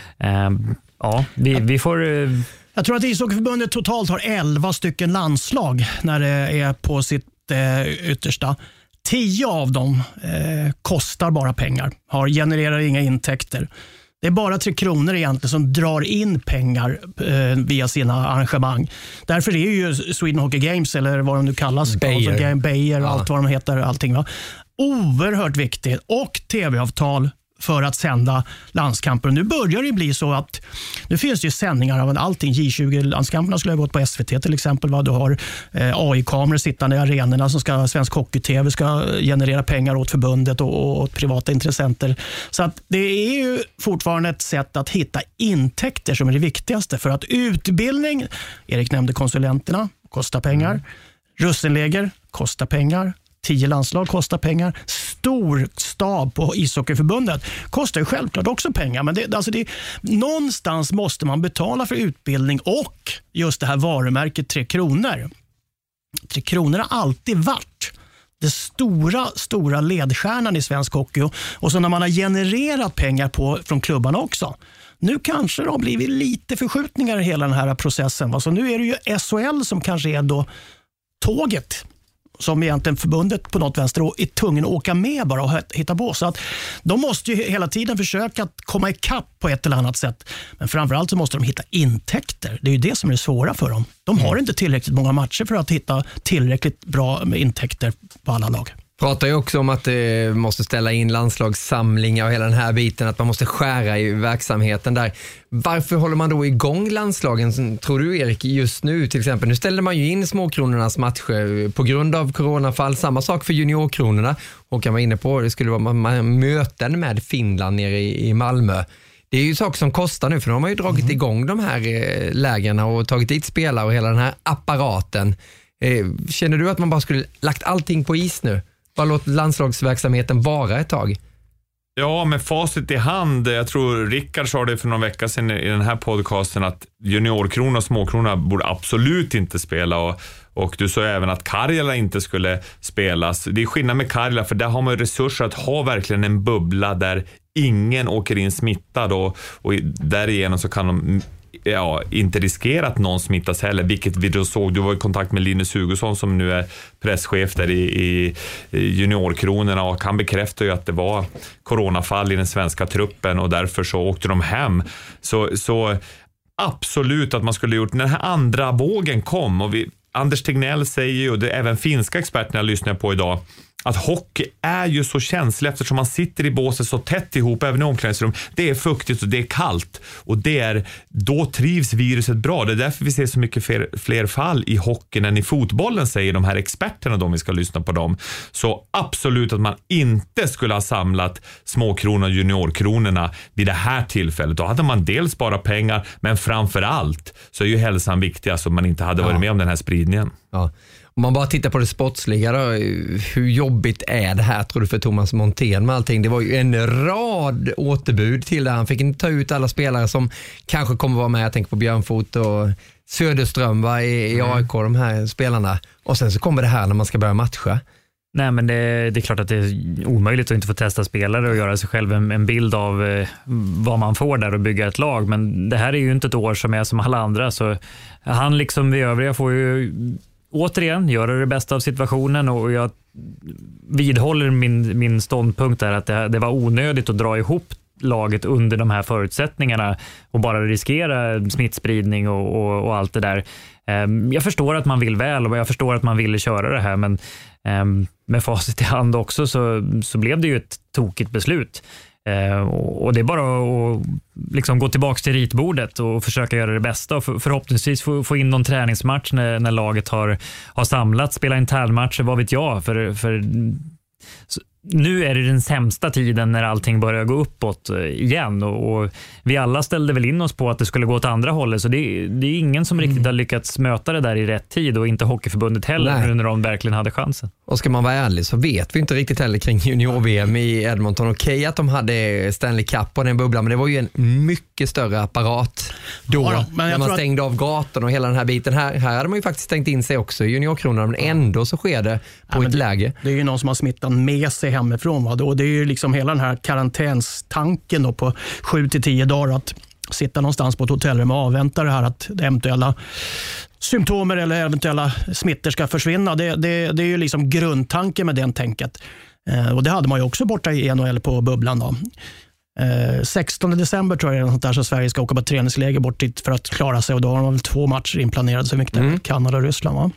vi får... Jag tror att ishockeyförbundet totalt har 11 stycken landslag när det är på sitt yttersta. 10 av dem kostar bara pengar, genererar inga intäkter. Det är bara 3 Kronor egentligen som drar in pengar via sina arrangemang. Därför är ju Sweden Hockey Games, eller vad de nu kallas, Beijer, allt vad de heter, allting, va? Oerhört viktigt. Och tv-avtal för att sända landskamper. Nu börjar det bli så att nu finns det ju sändningar av allting. J20-landskamperna skulle ha gått på SVT till exempel. Du har AI-kameror sittande i arenorna som Svensk Hockey-TV ska generera pengar åt förbundet och åt privata intressenter. Så att det är ju fortfarande ett sätt att hitta intäkter som är det viktigaste. För att utbildning, Erik nämnde konsulenterna, kostar pengar. Russinläger kostar pengar. 10 landslag kostar pengar. Stor stab på ishockeyförbundet kostar ju självklart också pengar. Men någonstans måste man betala för utbildning och just det här varumärket 3 kronor. 3 kronor har alltid varit det stora ledstjärnan i svensk hockey. Och så när man har genererat pengar från klubbarna också. Nu kanske det har blivit lite förskjutningar i hela den här processen. Alltså nu är det ju SHL som kanske är då tåget som egentligen förbundet på något vänster är tvungen att åka med bara och hitta på. Så att de måste ju hela tiden försöka att komma ikapp på ett eller annat sätt. Men framförallt så måste de hitta intäkter. Det är ju det som är svåra för dem. De har inte tillräckligt många matcher för att hitta tillräckligt bra med intäkter på alla lag. Pratar ju också om att det måste ställa in landslagssamlingar och hela den här biten, att man måste skära i verksamheten där. Varför håller man då igång landslagen, tror du Erik, just nu till exempel? Nu ställde man ju in småkronornas matcher på grund av coronafall. Samma sak för juniorkronorna. Och kan vara inne på, det skulle vara möten med Finland nere i Malmö. Det är ju saker som kostar nu, för de har ju dragit igång de här lägena och tagit dit spelare och hela den här apparaten. Känner du att man bara skulle lagt allting på is nu? Bara låt landslagsverksamheten vara ett tag? Ja, med facit i hand. Jag tror Rickard sa det för någon vecka sedan i den här podcasten att juniorkrona och småkrona borde absolut inte spela. Och du sa även att Karjala inte skulle spelas. Det är skillnad med Karjala, för där har man resurser att ha verkligen en bubbla där ingen åker in smittad. Och därigenom så kan de inte riskera att någon smittas heller, vilket vi då såg. Du var i kontakt med Linus Hugosson som nu är presschef där i juniorkronorna, och han bekräftar ju att det var coronafall i den svenska truppen och därför så åkte de hem. Så absolut att man skulle gjort, när den här andra vågen kom, och Anders Tegnell säger ju, och det är även finska experterna jag lyssnar på idag, att hockey är ju så känslig eftersom man sitter i båset så tätt ihop även i omklädningsrum. Det är fuktigt och det är kallt, och då trivs viruset bra. Det är därför vi ser så mycket fler fall i hockeyn än i fotbollen, säger de här experterna då, om vi ska lyssna på dem. Så absolut att man inte skulle ha samlat småkronor och juniorkronorna vid det här tillfället. Då hade man dels bara pengar, men framförallt så är ju hälsan viktigast, om man inte hade varit med om den här spridningen. Ja. Om man bara tittar på det sportsliga då, hur jobbigt är det här tror du för Thomas Montén med allting? Det var ju en rad återbud till det. Han fick inte ta ut alla spelare som kanske kommer vara med. Jag tänker på Björnfot och Söderström i AIK, de här spelarna. Och sen så kommer det här när man ska börja matcha. Nej, men det är klart att det är omöjligt att inte få testa spelare och göra sig själv en bild av vad man får där och bygga ett lag. Men det här är ju inte ett år som är som alla andra, så han liksom vi övriga får ju återigen göra det bästa av situationen, och jag vidhåller min ståndpunkt där att det var onödigt att dra ihop laget under de här förutsättningarna och bara riskera smittspridning och allt det där. Jag förstår att man vill väl, och jag förstår att man ville köra det här, men med facit i hand också så blev det ju ett tokigt beslut. Och det är bara att liksom gå tillbaka till ritbordet och försöka göra det bästa, och förhoppningsvis få in någon träningsmatch när laget har samlat, spela internmatcher, vad vet jag, för nu är det den sämsta tiden när allting börjar gå uppåt igen, och vi alla ställde väl in oss på att det skulle gå åt andra hållet, så det är ingen som riktigt har lyckats möta det där i rätt tid, och inte Hockeyförbundet heller. När de verkligen hade chansen. Och ska man vara ärlig så vet vi inte riktigt heller kring junior-VM i Edmonton. Okej att de hade Stanley Cup på den bubblan, men det var ju en mycket större apparat då, när man stängde av gatorna och hela den här biten. Här hade man ju faktiskt stängt in sig också i juniorkronorna, men ändå så sker det på ett läge. Det är ju någon som har smittan med sig hemifrån, va? Och det är ju liksom hela den här karantänstanken då på 7-10 dagar, att sitta någonstans på ett hotellrum och avvänta det här att eventuella symptomer eller eventuella smittor ska försvinna. Det är ju liksom grundtanken med den tänket. Och det hade man ju också borta i NHL på bubblan då. 16 december tror jag det är något där, så Sverige ska åka på träningsläger bort dit för att klara sig, och då har de väl 2 matcher inplanerade, så mycket Kanada och Ryssland, va?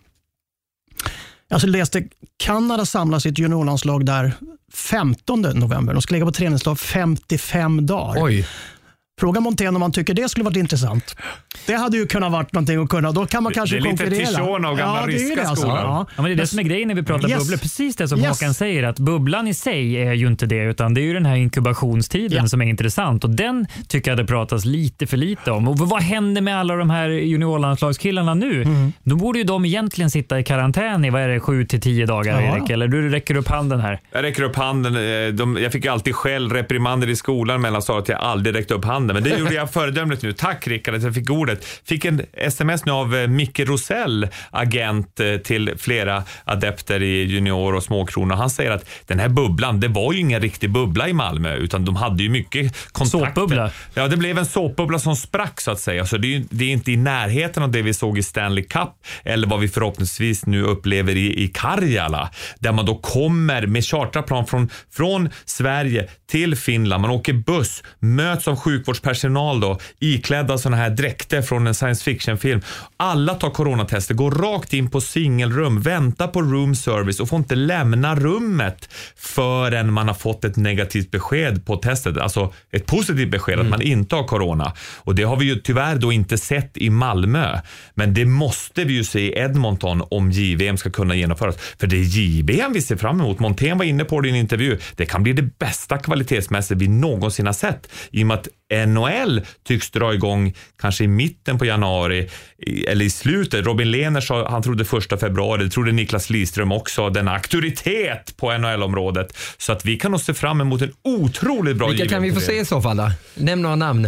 Jag läste Kanada samlar sitt juniorlandslag där 15 november. De ska lägga på träningslag 55 dagar. Oj. Fråga Montén om man tycker det skulle varit intressant. Det hade ju kunnat varit någonting att kunna. Då kan man kanske konkurrera. Det är lite Tichon av gamla ryska skolan. Ja, men det är det som är grejen när vi pratar bubblor. Precis det som Håkan säger, att bubblan i sig är ju inte det, utan det är ju den här inkubationstiden som är intressant. Och den tycker jag det pratas lite för lite om. Och vad händer med alla de här juniorlandslagskillarna nu? Då borde ju de egentligen sitta i karantän i 7-10 dagar, Erik. Eller du räcker upp handen här. Jag räcker upp handen. Jag fick alltid själv reprimander i skolan mellan så att jag aldrig räckte upp handen. Men det gjorde jag föredömligt nu. Tack Rickard att jag fick ordet. Fick en sms nu av Micke Rosell, agent till flera adepter i junior och småkronor. Han säger att den här bubblan, det var ju ingen riktig bubbla i Malmö, utan de hade ju mycket kontakter. Såpbubbla? Ja, det blev en såpbubbla som sprack så att säga. Så det är inte i närheten av det vi såg i Stanley Cup eller vad vi förhoppningsvis nu upplever i Karjala, där man då kommer med charterplan från Sverige till Finland. Man åker buss, möts av sjukvårdspersonal då, iklädda såna här dräkter från en science fiction-film. Alla tar coronatester, går rakt in på singelrum, väntar på room service och får inte lämna rummet förrän man har fått ett negativt besked på testet. Alltså ett positivt besked att man inte har corona. Och det har vi ju tyvärr då inte sett i Malmö. Men det måste vi ju se i Edmonton om JVM ska kunna genomföras. För det är JVM vi ser fram emot. Montén var inne på det i en intervju. Det kan bli det bästa kvalitetsmässigt vi någonsin har sett. I och med att NHL tycks dra igång kanske i mitten på januari eller i slutet. Robin Lehner sa han trodde 1 februari. Det trodde Niklas Lidström också. Den auktoritet på NHL-området. Så att vi kan nog se fram emot en otroligt bra. Vilka kan vi få se i så fall då? Nämn några namn.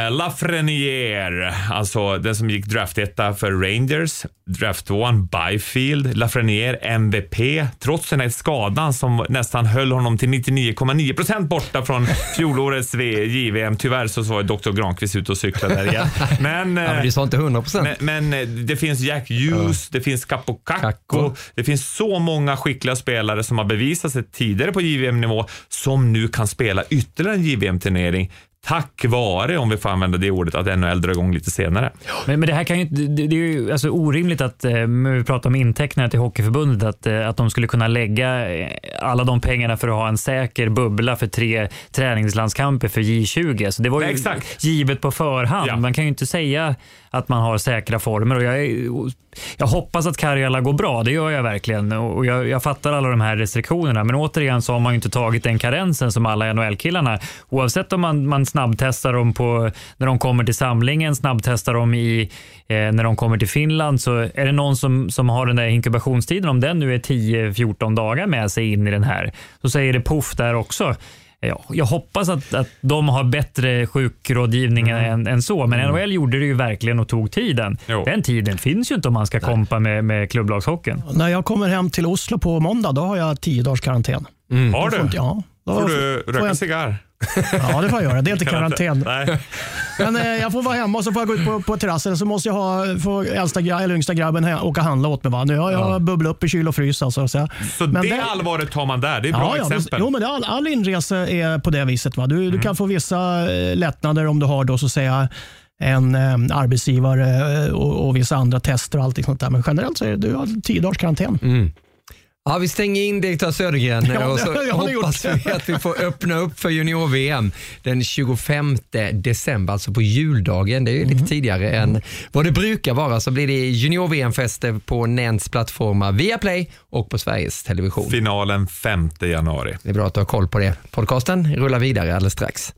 Lafreniere, alltså den som gick draftetta för Rangers, draft 1 Byfield, Lafreniere MVP, trots den här skadan som nästan höll honom till 99,9% borta från fjolårets JVM. Tyvärr så var Dr. Granqvist ute och cyklade där igen. Men det sa inte 100%. Men det finns Jack Hughes, det finns Capo Kakko, det finns så många skickliga spelare som har bevisat sig tidigare på JVM-nivå som nu kan spela ytterligare en JVM-turnering. Tack vare, om vi får använda det ordet, att NHL drar igång lite senare. Men det här kan ju, det är ju alltså orimligt att vi pratar om intäkterna till Hockeyförbundet att de skulle kunna lägga alla de pengarna för att ha en säker bubbla för 3 träningslandskamper för J20. Så det var ju givet på förhand. Ja. Man kan ju inte säga att man har säkra former, och jag hoppas att Karjala går bra, det gör jag verkligen, och jag fattar alla de här restriktionerna, men återigen så har man ju inte tagit den karensen som alla NHL-killarna, oavsett om man snabbtestar dem på när de kommer till samlingen, snabbtestar dem när de kommer till Finland, så är det någon som har den där inkubationstiden, om den nu är 10-14 dagar med sig in i den här, så säger det puff där också. Jag hoppas att de har bättre sjukrådgivning än så. Men NHL gjorde det ju verkligen och tog tiden. Den tiden finns ju inte om man ska kompa med klubblagshockeyn. När jag kommer hem till Oslo på måndag, då har jag 10 dagars karantän. Har du? Ja. Får du röka cigarr? Ja, det får jag göra. Det är inte karantän. Nej. Men jag får vara hemma och så får jag gå ut på terrassen. Så måste jag få yngsta grabben åka handla åt mig. Va? Nu har jag bubblat upp i kyl och frys. Alltså, så men det allvaret tar man där. Det är bra exempel. Jo, men all inresa är på det viset. Va? Du kan få vissa lättnader om du har då, så att säga, en arbetsgivare och vissa andra tester och allt sånt där. Men generellt så är det 10 dagars karantän. Ja, vi stänger in direktör Södergren och så hoppas vi att vi får öppna upp för junior-VM den 25 december, alltså på juldagen. Det är ju lite tidigare än vad det brukar vara. Så blir det junior-VM-fester på Nents plattformar Viaplay och på Sveriges Television. Finalen 5 januari. Det är bra att du har koll på det. Podcasten rullar vidare alldeles strax.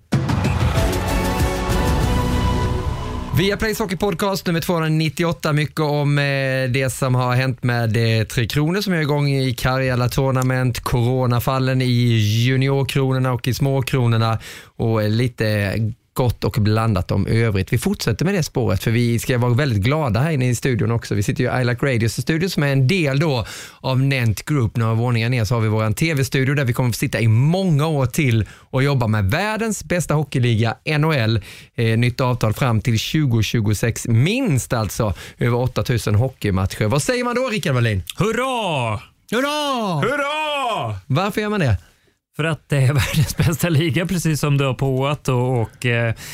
Viaplays hockeypodcast nummer 298, mycket om det som har hänt med Tre Kronor som är igång i Karjala Tournament, coronafallen i juniorkronorna och i småkronorna och lite gott och blandat om övrigt. Vi fortsätter med det spåret för vi ska vara väldigt glada här inne i studion också. Vi sitter ju i I Like Radios studio som är en del då av Nent Group. Några våningar ner så har vi våran tv-studio där vi kommer att sitta i många år till och jobba med världens bästa hockeyliga NHL. Nytt avtal fram till 2026. Minst alltså över 8000 hockeymatcher. Vad säger man då, Rickard Wallin? Hurra! Hurra! Hurra! Varför gör man det? För att det är världens bästa liga, precis som du har påat och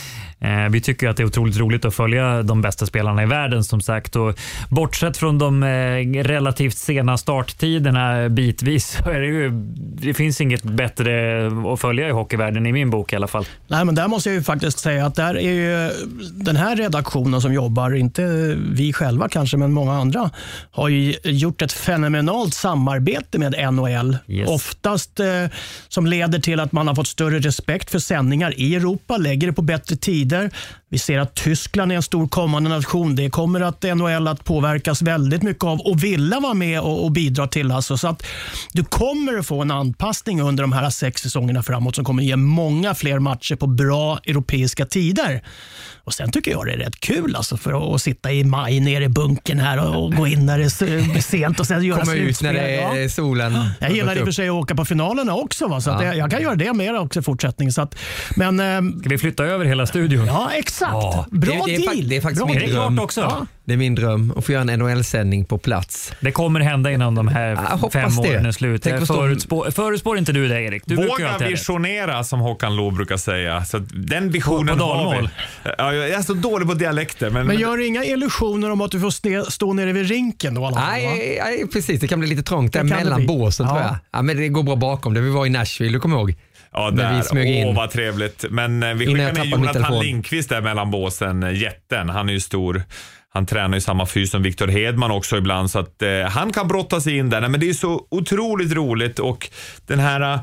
Vi tycker att det är otroligt roligt att följa de bästa spelarna i världen som sagt. Och bortsett från de relativt sena starttiderna bitvis så är det finns inget bättre att följa i hockeyvärlden i min bok i alla fall. Nej, men där måste jag ju faktiskt säga att där är ju den här redaktionen som jobbar, inte vi själva kanske, men många andra, har ju gjort ett fenomenalt samarbete med NHL. Yes. Oftast som leder till att man har fått större respekt för sändningar i Europa, lägger det på bättre tider. Vi ser att Tyskland är en stor kommande nation. Det kommer att NHL att påverkas väldigt mycket av och vilja vara med och bidra till. Alltså. Så att du kommer att få en anpassning under de här 6 säsongerna framåt som kommer ge många fler matcher på bra europeiska tider. Och sen tycker jag det är rätt kul alltså, för att sitta i maj nere i bunken här och gå in när det är sent och sen göra slutspel. Komma ut när det är solen. Jag gillar i och för sig att åka på finalerna också. Va? Så att jag kan göra det mer också i fortsättning. Så att, men, ska vi flytta över hela studion? Ja, exakt. Ja. Bra deal. Det är faktiskt bra min dröm också. Ja. Det är min dröm att få göra en NHL-sändning på plats. Det kommer hända innan de här 5 åren är slut. Förutspår inte du det, Erik? Du våga visionera, som Håkan Loob brukar säga. Så den visionen har vi. Ja, jag är så dålig på dialekter. Men gör inga illusioner om att du får stå nere vid rinken då? Nej, precis. Det kan bli lite trångt där mellan båsen tror jag. Ja, men det går bra bakom det. Vi var i Nashville, du kommer ihåg? Ja, där. Vad trevligt. Men vi skickar ner Jonathan Lindqvist där mellan båsen, jätten. Han är ju stor. Han tränar i samma fys som Victor Hedman också ibland, så att han kan brotta sig in där. Nej, men det är så otroligt roligt, och den här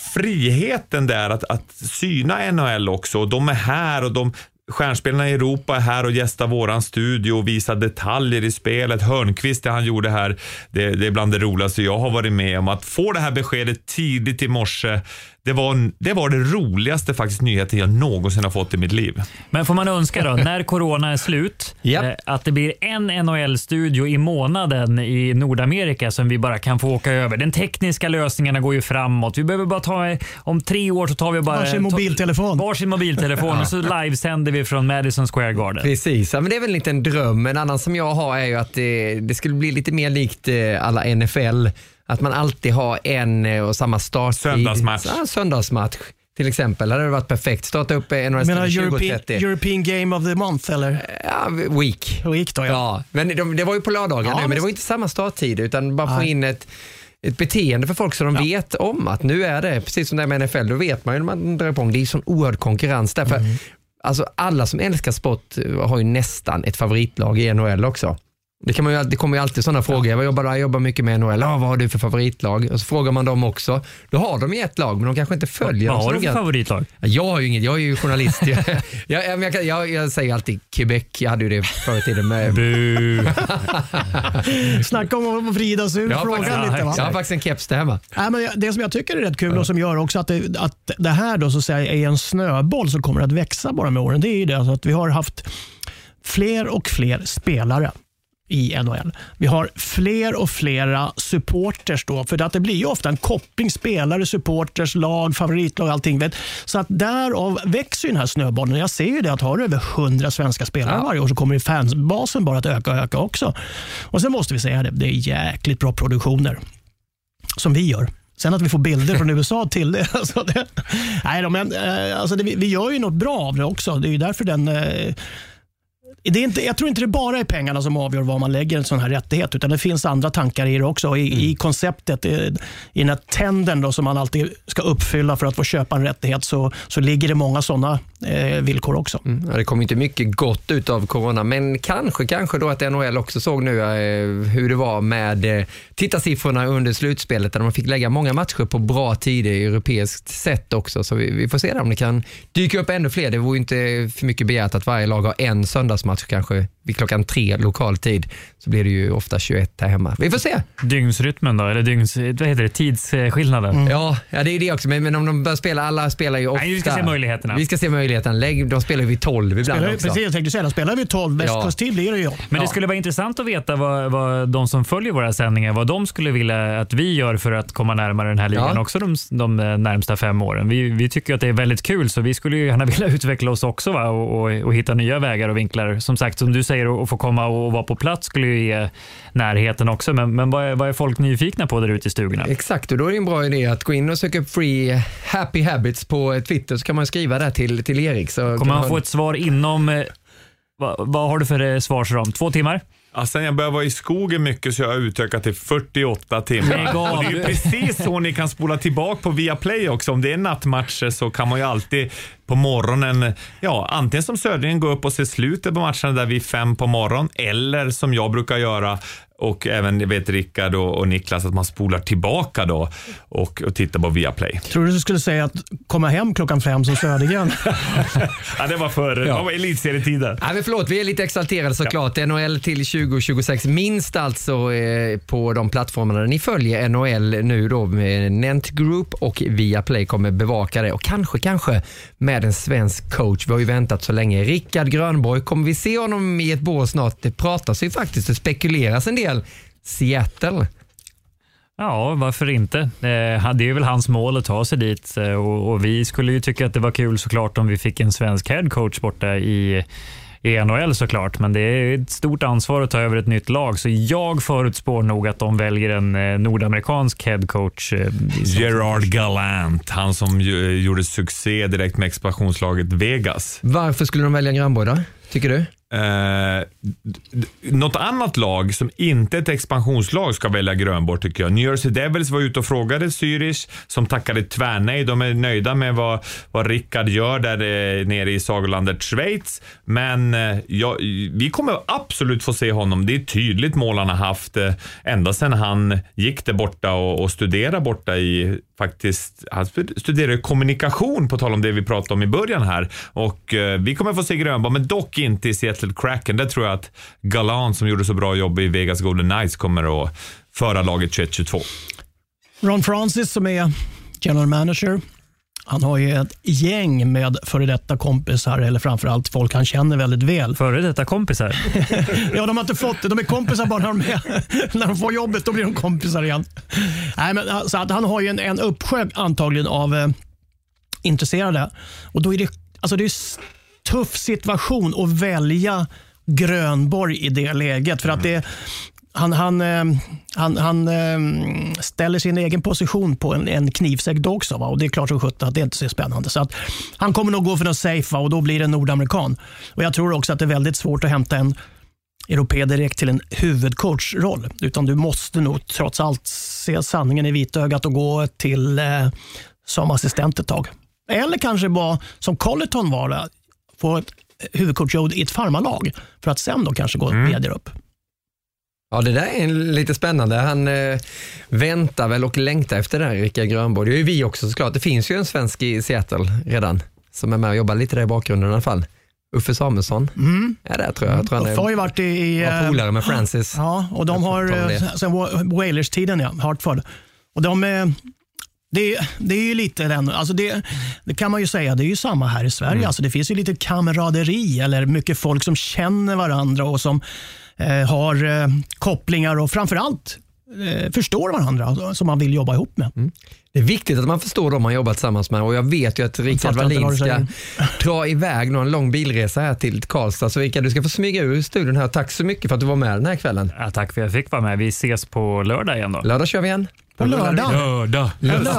friheten där att syna NHL också. Och de är här, och stjärnspelarna i Europa är här och gästar våran studio och visar detaljer i spelet. Hörnqvist, det han gjorde här, det är bland det roligaste jag har varit med om. Att få det här beskedet tidigt i morse, det var det roligaste faktiskt nyheten jag någonsin har fått i mitt liv. Men får man önska då, när corona är slut, att det blir en NHL-studio i månaden i Nordamerika som vi bara kan få åka över. Den tekniska lösningarna går ju framåt. Vi behöver bara ta, om 3 år så tar vi bara varsin mobiltelefon och så livesänder vi från Madison Square Garden. Precis, ja, men det är väl en liten dröm. En annan som jag har är ju att det skulle bli lite mer likt alla NFL. Att man alltid har en och samma starttid. Söndagsmatch till exempel. Hade det varit perfekt. Starta upp en och European Game of the Month eller? Ja, week då, ja. Men det var ju på lördagen nu, men det var inte samma starttid, utan bara få in ett beteende för folk så de vet om att nu är det, precis som det med NFL, då vet man ju när man drar igång. Det är sån oerhörd konkurrens därför. Alltså alla som älskar sport har ju nästan ett favoritlag i NHL också. Det kommer ju alltid sådana frågor. Jag jobbar mycket med NHL. Vad har du för favoritlag? Och så frågar man dem också. Då har de ju ett lag, men de kanske inte följer. Vad har du för favoritlag? Jag har ju inget. Jag är ju journalist. jag säger alltid Quebec. Jag hade ju det förr i tiden med... Snacka om att vrida sig ur frågan lite. Jag har faktiskt en keps där hemma. Nej, men det som jag tycker är rätt kul och som gör också att det här då så att säga är en snöboll som kommer att växa bara med åren. Det är ju det alltså att vi har haft fler och fler spelare i NHL. Vi har fler och flera supporters då, för att det blir ju ofta en koppling spelare, supporters, lag, favoritlag, allting. Så att därav växer ju den här snöbollen. Jag ser ju det att har du över 100 svenska spelare varje år så kommer ju fansbasen bara att öka också. Och sen måste vi säga det är jäkligt bra produktioner som vi gör. Sen att vi får bilder från USA till det. Vi gör ju något bra av det också. Det är ju därför jag tror inte det bara är pengarna som avgör vad man lägger en sån här rättighet, utan det finns andra tankar i det också. I konceptet, i den här tänden då, som man alltid ska uppfylla för att få köpa en rättighet, så ligger det många sådana villkor också. Ja, det kommer inte mycket gott ut av corona, men kanske då att NHL också såg nu hur det var med tittarsiffrorna under slutspelet, där man fick lägga många matcher på bra tider i europeiskt sätt också. Så vi får se om det kan dyka upp ännu fler. Det vore inte för mycket begärt att varje lag har en söndagsmatch kanske vid klockan 3 lokal tid, så blir det ju ofta 21 här hemma. Vi får se. Dygnsrytmen då, eller vad heter det? Tidsskillnaden. Ja, det är det också. Men om de börjar spela, alla spelar ju ofta. Nej, vi ska se möjligheterna. Vi ska se möjligheterna. De spelar ju vid 12 ibland också. Precis, jag tänkte säga, de spelar vid 12. Västkosttid blir det ju. Men det skulle vara intressant att veta vad de som följer våra sändningar, vad de skulle vilja att vi gör för att komma närmare den här ligan också de närmsta 5 åren. Vi tycker att det är väldigt kul, så vi skulle ju gärna vilja utveckla oss också och hitta nya vägar och vinklar. Som sagt, som du säger, säger, att få komma och vara på plats skulle ju ge närheten också. Men vad är folk nyfikna på där ute i stugorna? Exakt, och då är det en bra idé att gå in och söka upp Free Happy Habits på Twitter, så kan man skriva där till Erik. Så kommer man få ett svar inom... Vad har du för svarsram? 2 timmar? Ja, sen jag började vara i skogen mycket så jag har utökat till 48 timmar. Och det är ju precis så ni kan spola tillbaka på Viaplay också. Om det är nattmatcher så kan man ju alltid på morgonen, antingen som Södringen gå upp och se slutet på matcherna där vid 5 på morgon, eller som jag brukar göra, och även jag vet Rickard och Niklas, att man spolar tillbaka då och tittar på Viaplay. Tror du skulle säga att komma hem klockan 5 som Södergren? Ja, det var förr. Det var elitserietiden. Ja, men förlåt, vi är lite exalterade såklart. NHL till 2026 minst alltså på de plattformarna ni följer NHL nu då med Nent Group, och Viaplay kommer bevaka det, och kanske med en svensk coach. Vi har ju väntat så länge. Rickard Grönborg, kommer vi se honom i ett bås snart? Det pratas ju faktiskt och spekuleras en del. Seattle. Ja, varför inte? Det är väl hans mål att ta sig dit, och vi skulle ju tycka att det var kul såklart om vi fick en svensk headcoach borta i NHL såklart, men det är ett stort ansvar att ta över ett nytt lag, så jag förutspår nog att de väljer en nordamerikansk headcoach. Gerard Gallant, han som gjorde succé direkt med expansionslaget Vegas. Varför skulle de välja Grönborg då, tycker du? Något annat lag som inte är ett expansionslag ska välja Grönborg, tycker jag. New Jersey Devils var ute och frågade Zürich, som tackade tvärnej. De är nöjda med vad Rickard gör där nere i Sagolandet Schweiz, men vi kommer absolut få se honom. Det är tydligt mål han har haft ända sedan han gick där borta och studerade borta i, faktiskt, han studerade kommunikation, på tal om det vi pratade om i början här, och vi kommer få se Grönborg, men dock inte i Seattle Kraken. Där tror jag att Gallant, som gjorde så bra jobb i Vegas Golden Knights, kommer att föra laget 21-22. Ron Francis, som är general manager, han har ju ett gäng med före detta kompisar, eller framförallt folk han känner väldigt väl. Före detta kompisar? Ja, de har inte fått det. De är kompisar bara när de får jobbet, då blir de kompisar igen. Nej, men så att han har ju en uppsjö antagligen av intresserade, och då är det, alltså det är tuff situation att välja Grönborg i det läget, för att det, han ställer sin egen position på en knivsäck då också, va? Och det är klart som sjutton att det inte är så spännande, så att han kommer nog gå för något safe, va? Och då blir det nordamerikan, och jag tror också att det är väldigt svårt att hämta en europé direkt till en huvudcoachroll, utan du måste nog trots allt se sanningen i vitögat och gå till som assistent ett tag, eller kanske bara som Colleton var, få ett huvudcoachjobb i ett farmalag för att sen då kanske gå vidare upp. Ja, det där är lite spännande. Han väntar väl och längtar efter det här, Rickard Grönborg. Det är ju vi också såklart. Det finns ju en svensk i Seattle redan som är med och jobbar lite där i bakgrunden i alla fall. Uffe Samuelsson. Ja, det tror jag. Jag tror han har ju varit var polare med Francis. Ja, och de har sen Whalers-tiden, Hartford. Och det är ju lite den, alltså det kan man ju säga, det är ju samma här i Sverige. Alltså det finns ju lite kameraderi, eller mycket folk som känner varandra och som har kopplingar och framförallt förstår varandra som man vill jobba ihop med. Det är viktigt att man förstår dem man jobbar tillsammans med, och jag vet ju att Rickard Wallin ska dra iväg någon lång bilresa här till Karlstad, så Rickard, du ska få smyga ur studion här. Tack så mycket för att du var med den här kvällen. Ja, tack för att jag fick vara med. Vi ses på lördag igen då. Lördag kör vi igen. På lördag.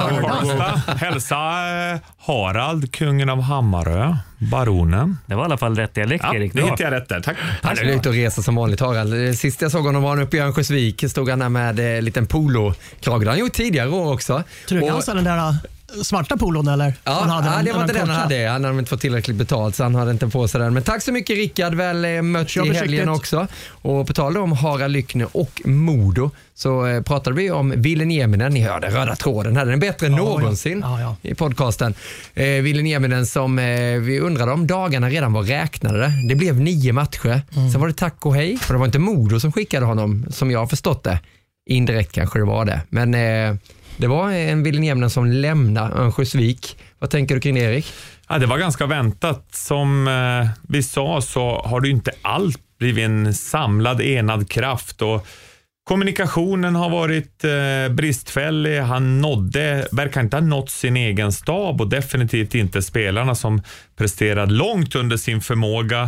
Hälsa Harald, kungen av Hammarö, baronen. Det var i alla fall rätt dialekt, Erik. Det hittade jag rätt där, tack. Han är ute och reser som vanligt, Harald. Sist jag såg honom var han uppe i Örnsköldsvik. Stod han där med en liten polo-krag. Det har han gjort tidigare år också. Tror du han den där svarta polon, eller? Ja, det var inte den han hade. Han hade inte fått tillräckligt betalt, så han hade inte på sig den. Men tack så mycket, Rickard. Väl mött i helgen också. Och på tal om Harald Lyckner och Modo, så pratade vi om Ville Nieminen. Ni hörde röda tråden här. Den är bättre än någonsin i podcasten. Ville Nieminen, som vi undrade om dagarna redan var räknade. Det blev 9 matcher. Sen var det tack och hej. För det var inte Modo som skickade honom, som jag har förstått det. Indirekt kanske det var det. Men det var en Ville Nieminen som lämnade Örnsköldsvik. Vad tänker du kring Erik? Ja, det var ganska väntat. Som vi sa, så har det ju inte allt blivit en samlad, enad kraft, och kommunikationen har varit bristfällig. Han verkar inte ha nått sin egen stab, och definitivt inte spelarna som presterade långt under sin förmåga.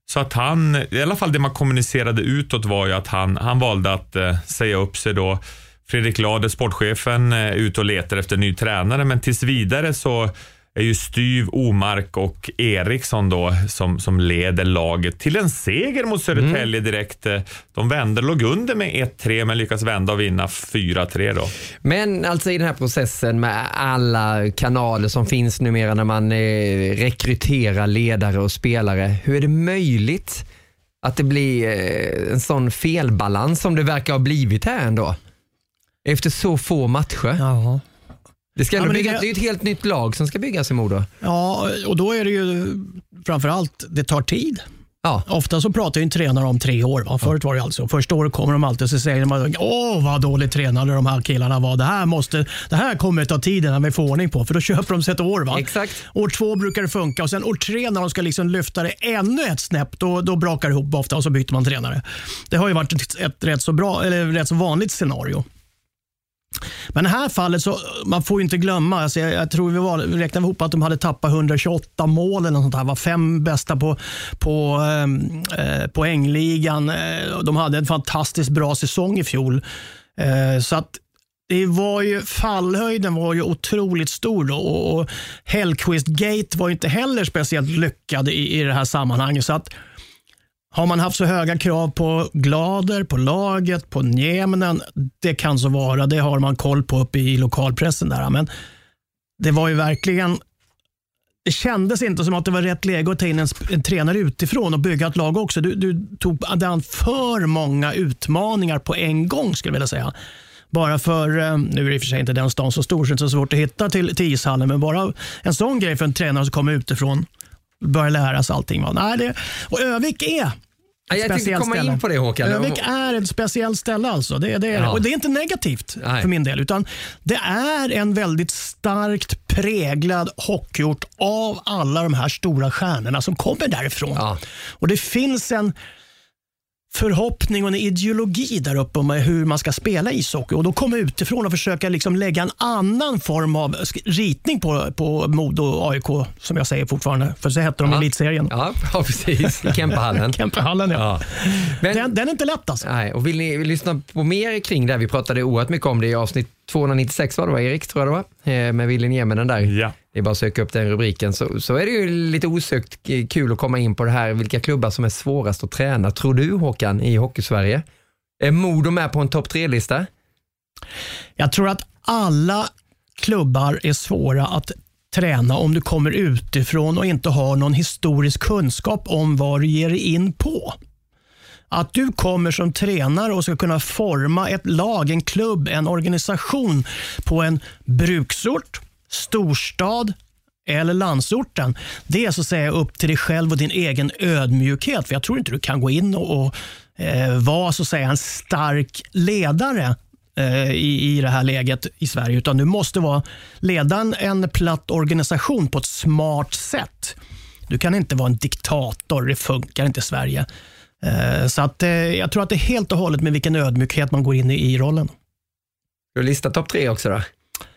Så att han, i alla fall det man kommunicerade utåt var ju att han valde att säga upp sig då. Fredrik Lade, sportchefen, ut och letar efter ny tränare, men tills vidare så är ju Styv, Omark och Eriksson då som leder laget till en seger mot Södertälje direkt. De vände, låg under med 1-3 men lyckas vända och vinna 4-3 då. Men alltså i den här processen med alla kanaler som finns numera när man rekryterar ledare och spelare, hur är det möjligt att det blir en sån felbalans som det verkar ha blivit här ändå? Efter så få matcher. Jaha. Det är ju ett helt nytt lag som ska byggas i Modo. Ja, och då är det ju framförallt, det tar tid. Ja. Ofta så pratar ju en tränare om 3 år. Va? Förut var det alltså. Första året kommer de alltid och så säger de vad dåligt tränade de här killarna var. Det här kommer ta tid när vi får ordning på. För då köper de sig ett år. Va? Exakt. År 2 brukar det funka och sen år 3 när de ska liksom lyfta det ännu ett snäpp, då brakar det ihop ofta och så byter man tränare. Det har ju varit ett rätt så vanligt scenario. Men i det här fallet så man får ju inte glömma, alltså jag tror vi räknade ihop att de hade tappat 128 mål eller något sånt här, var 5 bästa på poängligan. De hade en fantastiskt bra säsong i fjol. Så att det var ju, fallhöjden var ju otroligt stor då, och Hellquist Gate var ju inte heller speciellt lyckad i det här sammanhanget. Så att har man haft så höga krav på Glader, på laget, på Nieminen, det kan så vara. Det har man koll på uppe i lokalpressen där. Men det var ju verkligen, det kändes inte som att det var rätt läge att ta in en tränare utifrån och bygga ett lag också. Du tog för många utmaningar på en gång, skulle jag vilja säga. Bara för, nu är det i och för sig inte den stan så stor så det är inte så svårt att hitta till ishallen, men bara en sån grej för en tränare som kommer utifrån, börjar lära sig allting. Och Övik är jag tänkte komma in på det, Håkan. Övik är ett speciellt ställe alltså. Det är, och det är inte negativt för min del, utan det är en väldigt starkt präglad hockeyort av alla de här stora stjärnorna som kommer därifrån. Ja. Och det finns en förhoppning och en ideologi där uppe om hur man ska spela ishockey, och då kommer utifrån och försöka liksom lägga en annan form av ritning på Modo och AIK, som jag säger fortfarande, för så heter de i elitserien. Ja, precis. Kempehallen. Kempehallen, ja. Men, den är inte lätt alltså. Nej, och vill ni lyssna på mer kring det? Vi pratade oerhört mycket om det i avsnitt 296 var det, Erik, tror jag det var, med Willen Nieminen där. Ja. Det är bara att söka upp den rubriken, så är det ju lite osökt kul att komma in på det här, vilka klubbar som är svårast att träna. Tror du, Håkan, i Hockeysverige? Är Modo med på en topp 3-lista? Jag tror att alla klubbar är svåra att träna om du kommer utifrån och inte har någon historisk kunskap om vad du ger dig in på. Att du kommer som tränare och ska kunna forma ett lag, en klubb, en organisation på en bruksort, storstad eller landsorten, det är så att säga upp till dig själv och din egen ödmjukhet. För jag tror inte du kan gå in och vara så att säga en stark ledare i det här läget i Sverige, utan du måste leda en platt organisation på ett smart sätt. Du kan inte vara en diktator, det funkar inte i Sverige. Så att jag tror att det är helt och hållet med vilken ödmjukhet man går in i rollen. Du listar topp 3 också då?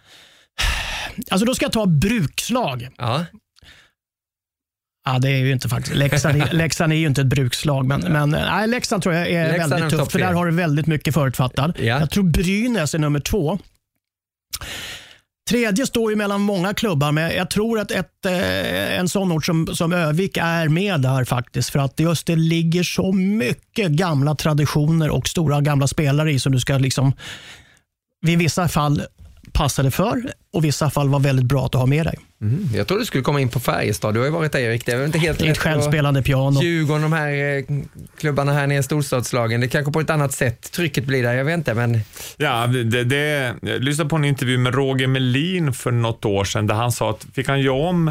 Alltså då ska jag ta brukslag. Ja. Ja, det är ju inte faktiskt. Leksand är ju inte ett brukslag, men nej, Leksand tror jag är väldigt tufft, för där har du väldigt mycket förutfattad. Ja. Jag tror Brynäs är nummer 2. Tredje står ju mellan många klubbar, men jag tror att en sån ort som Övik är med där faktiskt, för att just det ligger så mycket gamla traditioner och stora gamla spelare i som du ska liksom vid vissa fall passade för och vissa fall var väldigt bra att ha med dig. Jag tror du skulle komma in på Färjestad. Du har ju varit där, Erik. Det är inte helt ett självspelande piano. Djurgården, de här klubbarna här nere i storstadslagen. Det kanske på ett annat sätt trycket blir där, jag vet inte. Men... Ja, jag lyssnade på en intervju med Roger Melin för något år sedan där han sa att fick han göra om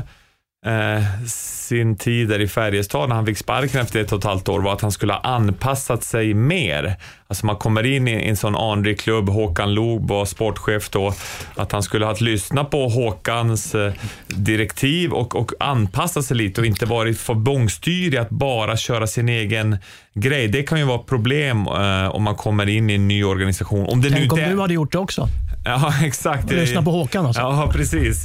sin tid där i Färjestad när han fick sparken efter 1,5 år var att han skulle ha anpassat sig mer. Alltså man kommer in i en sån anrik klubb, Håkan Loob var sportchef då, att han skulle ha att lyssna på Håkans direktiv och anpassa sig lite och inte varit för bångstyrig att bara köra sin egen grej. Det kan ju vara problem om man kommer in i en ny organisation. Om det Tänk om du hade gjort det också. Ja, exakt. Lyssna på Håkan alltså. Ja, precis.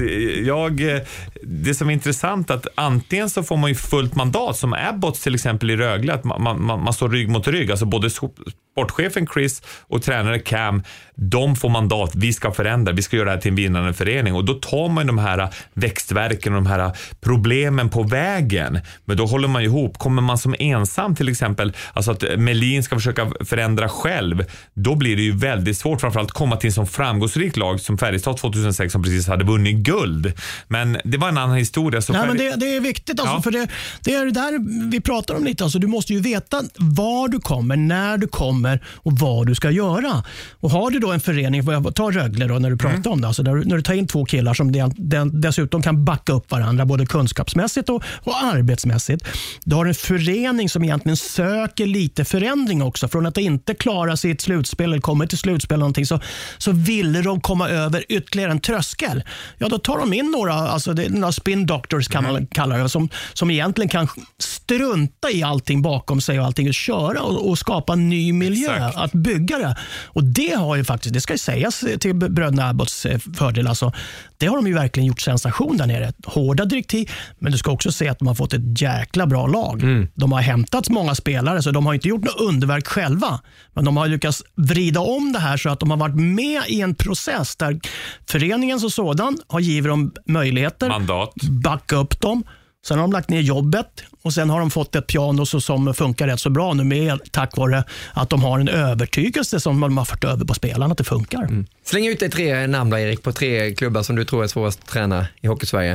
Det som är intressant att antingen så får man ju fullt mandat som Abbott till exempel i Rögle, att man står rygg mot rygg. Alltså både sportchefen Chris och tränare Cam, de får mandat. Vi ska förändra, vi ska göra det här till en vinnande förening. Och då tar man de här växtverken och de här problemen på vägen. Men då håller man ihop. Kommer man som ensam till exempel, alltså att Melin ska försöka förändra själv, då blir det ju väldigt svårt, framförallt komma till en sån framgångsrik lag som Färjestad 2006 som precis hade vunnit guld. Men det var en annan historia. Så men det är viktigt alltså, för det är det där vi pratar om lite. Alltså, du måste ju veta var du kommer, när du kommer och vad du ska göra. Och har du då en förening, ta Rögle då när du pratar om det, alltså när du tar in 2 killar som dessutom kan backa upp varandra både kunskapsmässigt och arbetsmässigt. Du har en förening som egentligen söker lite förändring också. Från att inte klara sitt slutspel eller kommer till slutspel eller någonting, så ville de komma över ytterligare en tröskel. Ja, då tar de in några spin doctors kan man kalla det, som egentligen kan strunta i allting bakom sig och allting, köra och skapa en ny miljö. Exakt. Att bygga det. Och det har ju faktiskt, det ska ju sägas till bröderna Abbotts fördel, alltså, det har de ju verkligen gjort sensation där nere. Hårda direktiv, men du ska också se att de har fått ett jäkla bra lag. De har hämtat många spelare, så de har inte gjort något underverk själva, men de har lyckats vrida om det här så att de har varit med i en process där föreningen som sådan har givit dem möjligheter, mandat, backa upp dem. Sen har de lagt ner jobbet och sen har de fått ett piano som funkar rätt så bra nu, med tack vare att de har en övertygelse som de har fått över på spelarna att det funkar. Släng ut dig 3 namn då, Erik, på 3 klubbar som du tror är svårast att träna i Hockeysverige.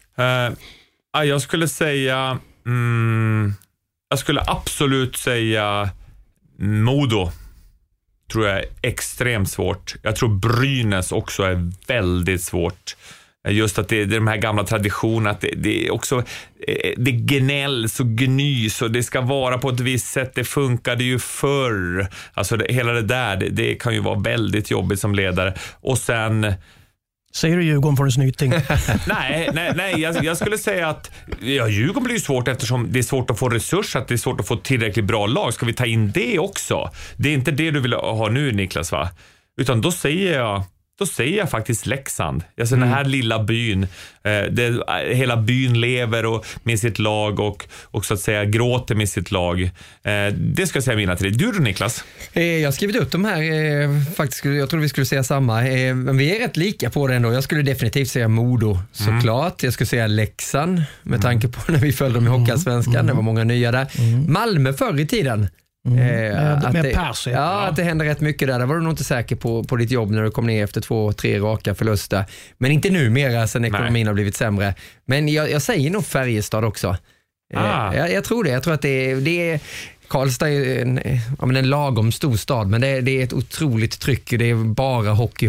Jag skulle säga jag skulle absolut säga Modo. Tror jag är extremt svårt. Jag tror Brynäs också är väldigt svårt. Just att det är de här gamla traditionerna, att det är också det gnälls och gnys och det ska vara på ett visst sätt. Det funkade ju förr. Alltså hela det där, det kan ju vara väldigt jobbigt som ledare. Och sen... Säger du Djurgården får en snyting? nej, jag skulle säga att Djurgården blir ju svårt eftersom det är svårt att få resurser, att det är svårt att få tillräckligt bra lag. Ska vi ta in det också? Det är inte det du vill ha nu, Niklas, va? Utan då säger jag faktiskt Leksand. Alltså den här lilla byn, hela byn lever med sitt lag och så att säga gråter med sitt lag. Det ska jag säga mina 3. Du då, Niklas? Jag har skrivit upp de här, faktiskt, jag tror vi skulle säga samma. Men vi är rätt lika på det ändå. Jag skulle definitivt säga Modo, såklart. Jag skulle säga Leksand, med tanke på när vi följde dem i Hockeyallsvenskan. Det var många nya där. Malmö förr i tiden. Att det hände rätt mycket där. Där var du nog inte säker på ditt jobb när du kom ner efter 2-3 raka förluster. Men inte nu mer sen ekonomin har blivit sämre. Men jag säger nog Färjestad också. Jag tror det. Jag tror att det är Karlstad är en lagom stor stad, men det är ett otroligt tryck. Det är bara hockey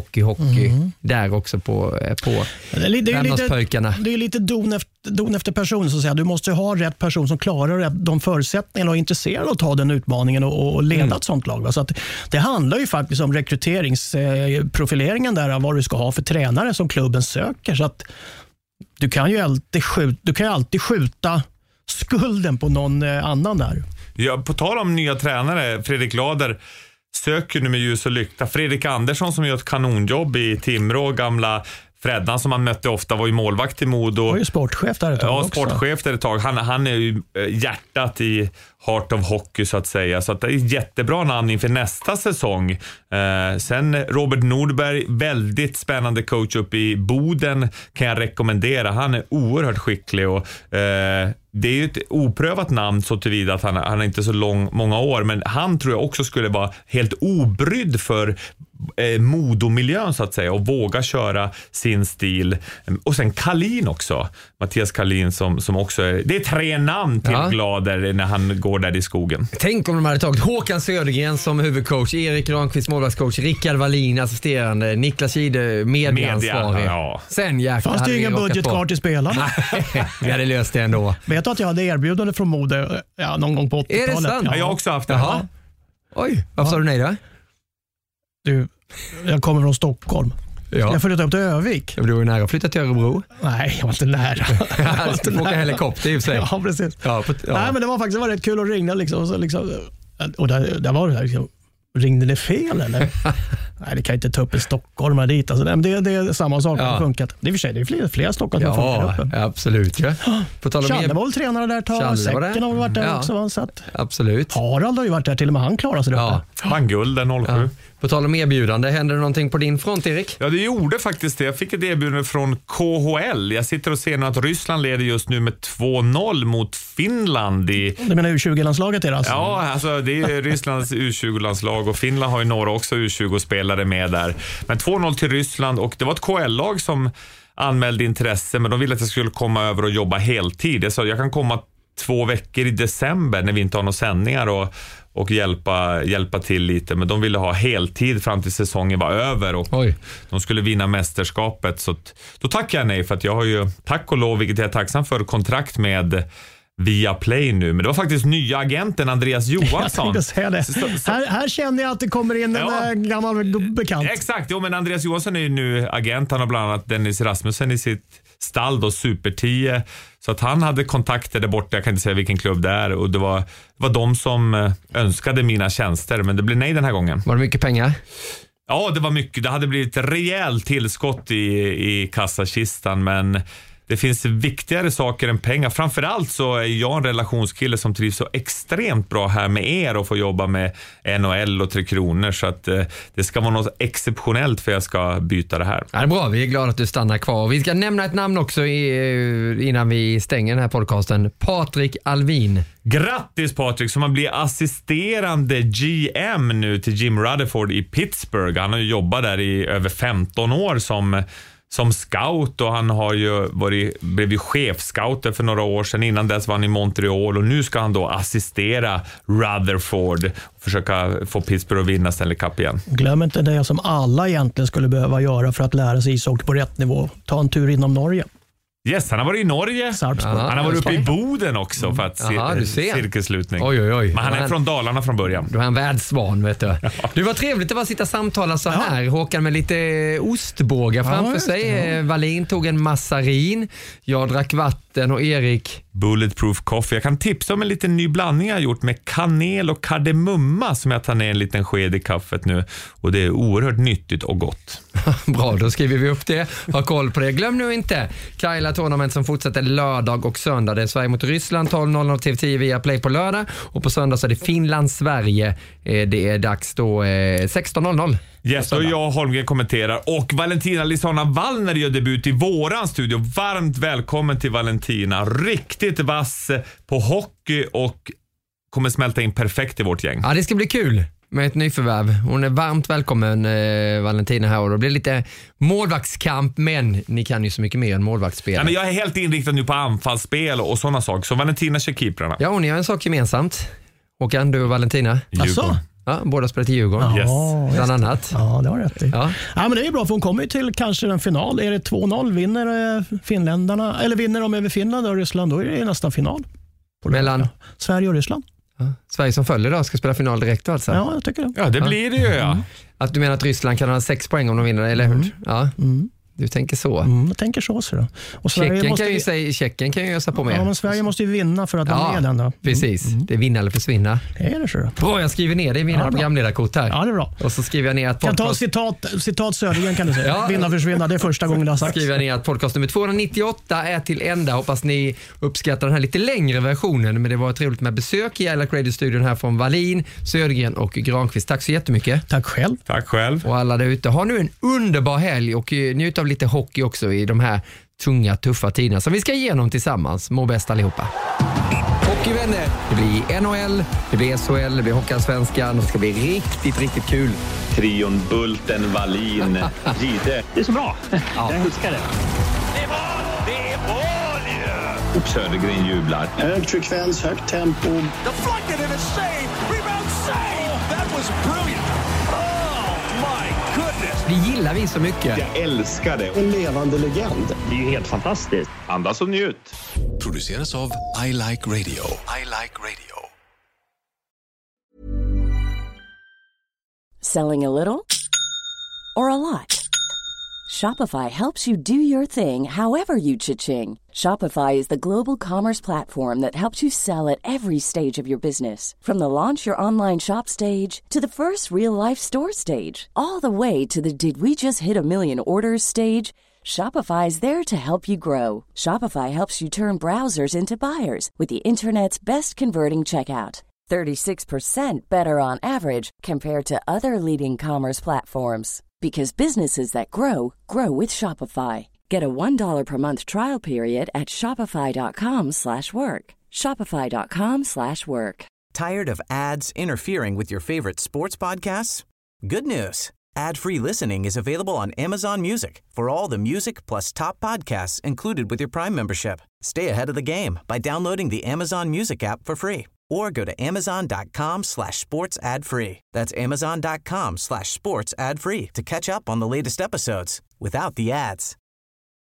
där också på Värmlandspöjkarna. Det är lite don efter person, så att säga. Du måste ha rätt person som klarar de förutsättningarna och är intresserad av att ta den utmaningen och leda ett sånt lag. Så att det handlar ju faktiskt om rekryteringsprofileringen där, av vad du ska ha för tränare som klubben söker. Så att du kan ju alltid skjuta skulden på någon annan där. Ja, på tal om nya tränare, Fredrik Lader söker nu med ljus och lykta. Fredrik Andersson som gör ett kanonjobb i Timrå, gamla Freddan som man mötte ofta, var ju målvakt i Modo. Han var ju sportchef där ett tag också. Ja, sportchef där ett tag. Han är ju hjärtat i Heart of Hockey så att säga. Så att det är ett jättebra namn inför nästa säsong. Sen Robert Nordberg, väldigt spännande coach upp i Boden, kan jag rekommendera. Han är oerhört skicklig och det är ju ett oprövat namn så tillvida att han är inte så många år, men han tror jag också skulle vara helt obrydd för Modomiljön så att säga och våga köra sin stil. Och sen Kalin också, Mattias Kalin som också det är 3 namn till Glader när han går där i skogen. Tänk om de hade tagit Håkan Södergren som huvudcoach, Erik Granqvist målvaktscoach, Rickard Wallin assisterande, Niklas Gide medieansvarig. Sen fanns det ju ingen budget kvar till spelarna. Vi hade löst det ändå. Vet du att jag hade erbjudande från Mode någon gång på 80-talet? Är det sant? Ja, jag har också haft det. Jaha. Oj, varför sa du nej då? Du, jag kommer från Stockholm. Jag flyttade upp till Övik. Du var nära att flytta till Örebro. Nej, jag var inte nära. Du får åka helikopter i och för sig. Ja, precis. Nej, men det var rätt kul att ringa liksom, och där var det där liksom, ringde det fel eller? Nej, det kan inte ta upp en stockholmare dit. Alltså, det är samma sak. Ja. Funkat. Det är för sig, det är flera Stockholm som funkar uppe. Absolut. Ja. Challe var väl tränare där ett tag. Säcken har varit där också. Så att absolut. Harald har ju varit där, till och med han klarar sig uppe. Vann guld den 07. Ja. På tal om erbjudande, händer det någonting på din front, Erik? Ja, det gjorde faktiskt det. Jag fick ett erbjudande från KHL. Jag sitter och ser nu att Ryssland leder just nu med 2-0 mot Finland. Du menar U20-landslaget är det alltså? Ja, alltså det är Rysslands U20-landslag och Finland har ju några också U20-spelare med där. Men 2-0 till Ryssland och det var ett KHL-lag som anmälde intresse, men de ville att jag skulle komma över och jobba heltid. Jag sa jag kan komma 2 veckor i december när vi inte har några sändningar och hjälpa till lite, men de ville ha heltid fram till säsongen var över och de skulle vinna mästerskapet, så då tackade jag nej, för att jag har ju, tack och lov, vilket jag är tacksam för, kontrakt med Viaplay nu, men det var faktiskt nya agenten Andreas Johansson. Jag tänkte säga det. Här känner jag att det kommer in en gammal bekant. Exakt, men Andreas Johansson är ju nu agent. Han har bland annat Dennis Rasmussen i sitt stall då, Super 10. Så att han hade kontakter där borta, jag kan inte säga vilken klubb det är, och det var de som önskade mina tjänster, men det blev nej den här gången. Var det mycket pengar? Ja, det var mycket. Det hade blivit ett rejält tillskott i kassakistan, men det finns viktigare saker än pengar. Framförallt så är jag en relationskille som trivs så extremt bra här med er och får jobba med NHL och 3 Kronor. Så att det ska vara något exceptionellt för jag ska byta det här. Ja, det är bra, vi är glada att du stannar kvar. Vi ska nämna ett namn också innan vi stänger den här podcasten. Patrik Alvin. Grattis Patrik, som har blivit assisterande GM nu till Jim Rutherford i Pittsburgh. Han har ju jobbat där i över 15 år som scout, och han har ju blev chefscouter för några år sedan. Innan dess var han i Montreal och nu ska han då assistera Rutherford och försöka få Pittsburgh att vinna Stanley Cup igen. Glöm inte det som alla egentligen skulle behöva göra för att lära sig ishockey på rätt nivå. Ta en tur inom Norge. Yes, han har varit i Norge. Han har varit uppe i Boden också för att cirkelslutning. Oj. Men han är från Dalarna från början. Du är en världsvan, vet du. Du var trevligt att bara sitta och samtala så här. Håkan med lite ostbågar framför sig. Wallin tog en massarin. Jag drack vatten och Erik Bulletproof coffee. Jag kan tipsa om en liten ny blandning jag har gjort med kanel och kardemumma som jag tar ner en liten sked i kaffet nu. Och det är oerhört nyttigt och gott. Bra, då skriver vi upp det. Ha koll på det. Glöm nu inte Kaila Tournament som fortsätter lördag och söndag. Det är Sverige mot Ryssland 12.00 TV10 via Play på lördag. Och på söndag så är det Finland-Sverige. Det är dags då 16.00. Yes, då jag och Holmgren kommenterar. Och Valentina Lisana Wallner gör debut i våran studio. Varmt välkommen till Valentina. Riktigt vass på hockey och kommer smälta in perfekt i vårt gäng. Ja, det ska bli kul med ett nyförvärv. Hon är varmt välkommen, Valentina här, och det blir lite målvaktskamp, men ni kan ju så mycket mer än målvaktsspel. Ja, men jag är helt inriktad nu på anfallsspel och sådana saker. Så Valentina kör keeprarna. Ja, och ni har en sak gemensamt. Håkan, du och Valentina. Alltså? Ja, båda spelar till Djurgården. Yes. Bland annat. Ja, det var rätt i. Ja, men det är bra, för hon kommer ju till kanske en final. Är det 2-0, vinner finländarna, eller vinner de över Finland och Ryssland, då är det nästan final. Mellan Sverige och Ryssland. Ja. Sverige som följer då ska spela final direkt alltså. Ja, jag tycker det. Ja, det blir det ju, ja. Att du menar att Ryssland kan ha 6 poäng om de vinner, eller hur? Ja. Du tänker så. Jag tänker så. Och Tjeckien kan ju ösa på mer. Ja, men Sverige måste ju vinna för att vara med den då. Precis. Det är vinna eller försvinna. Det är det så. Bra, jag skriver ner det i mina programledarkort här. Ja, det är bra. Och så skriver jag ner att kan ta citat Södergren, kan du säga. Vinna försvinna, det är första gången det har sagt. Skriver jag ner att podcast nummer 298 är till ända. Hoppas ni uppskattar den här lite längre versionen, men det var trevligt med besök i Airlock Radio-studion här från Wallin, Södergren och Granqvist. Tack så jättemycket. Tack själv. Tack själv. Och alla där ute, ha nu en underbar helg och njut av lite hockey också i de här tunga, tuffa tiderna som vi ska igenom tillsammans. Må bäst allihopa. Hockeyvänner, det blir NHL, det blir SHL, det blir Hockeyallsvenskan och det ska bli riktigt, riktigt kul. Trion Bulten, Wallin, Gide. Det är så bra. Jag älskar det. Det är mål ju! Södergren jublar. Hög frekvens, högt tempo. Deflected and a save. Rebound save. That was brilliant. Oh my goodness. Det gillar vi så mycket. Jag älskar det. En levande legend. Det är ju helt fantastiskt. Andas och njut. Produceras av I Like Radio. I Like Radio. Selling a little or a lot? Shopify helps you do your thing however you cha-ching. Shopify is the global commerce platform that helps you sell at every stage of your business. From the launch your online shop stage to the first real-life store stage, all the way to the did we just hit a million orders stage. Shopify is there to help you grow. Shopify helps you turn browsers into buyers with the internet's best converting checkout. 36% better on average compared to other leading commerce platforms. Because businesses that grow, grow with Shopify. Get a $1 per month trial period at shopify.com/work. Shopify.com/work. Tired of ads interfering with your favorite sports podcasts? Good news. Ad-free listening is available on Amazon Music for all the music plus top podcasts included with your Prime membership. Stay ahead of the game by downloading the Amazon Music app for free or go to amazon.com/sports ad free. That's amazon.com/sports ad free to catch up on the latest episodes without the ads.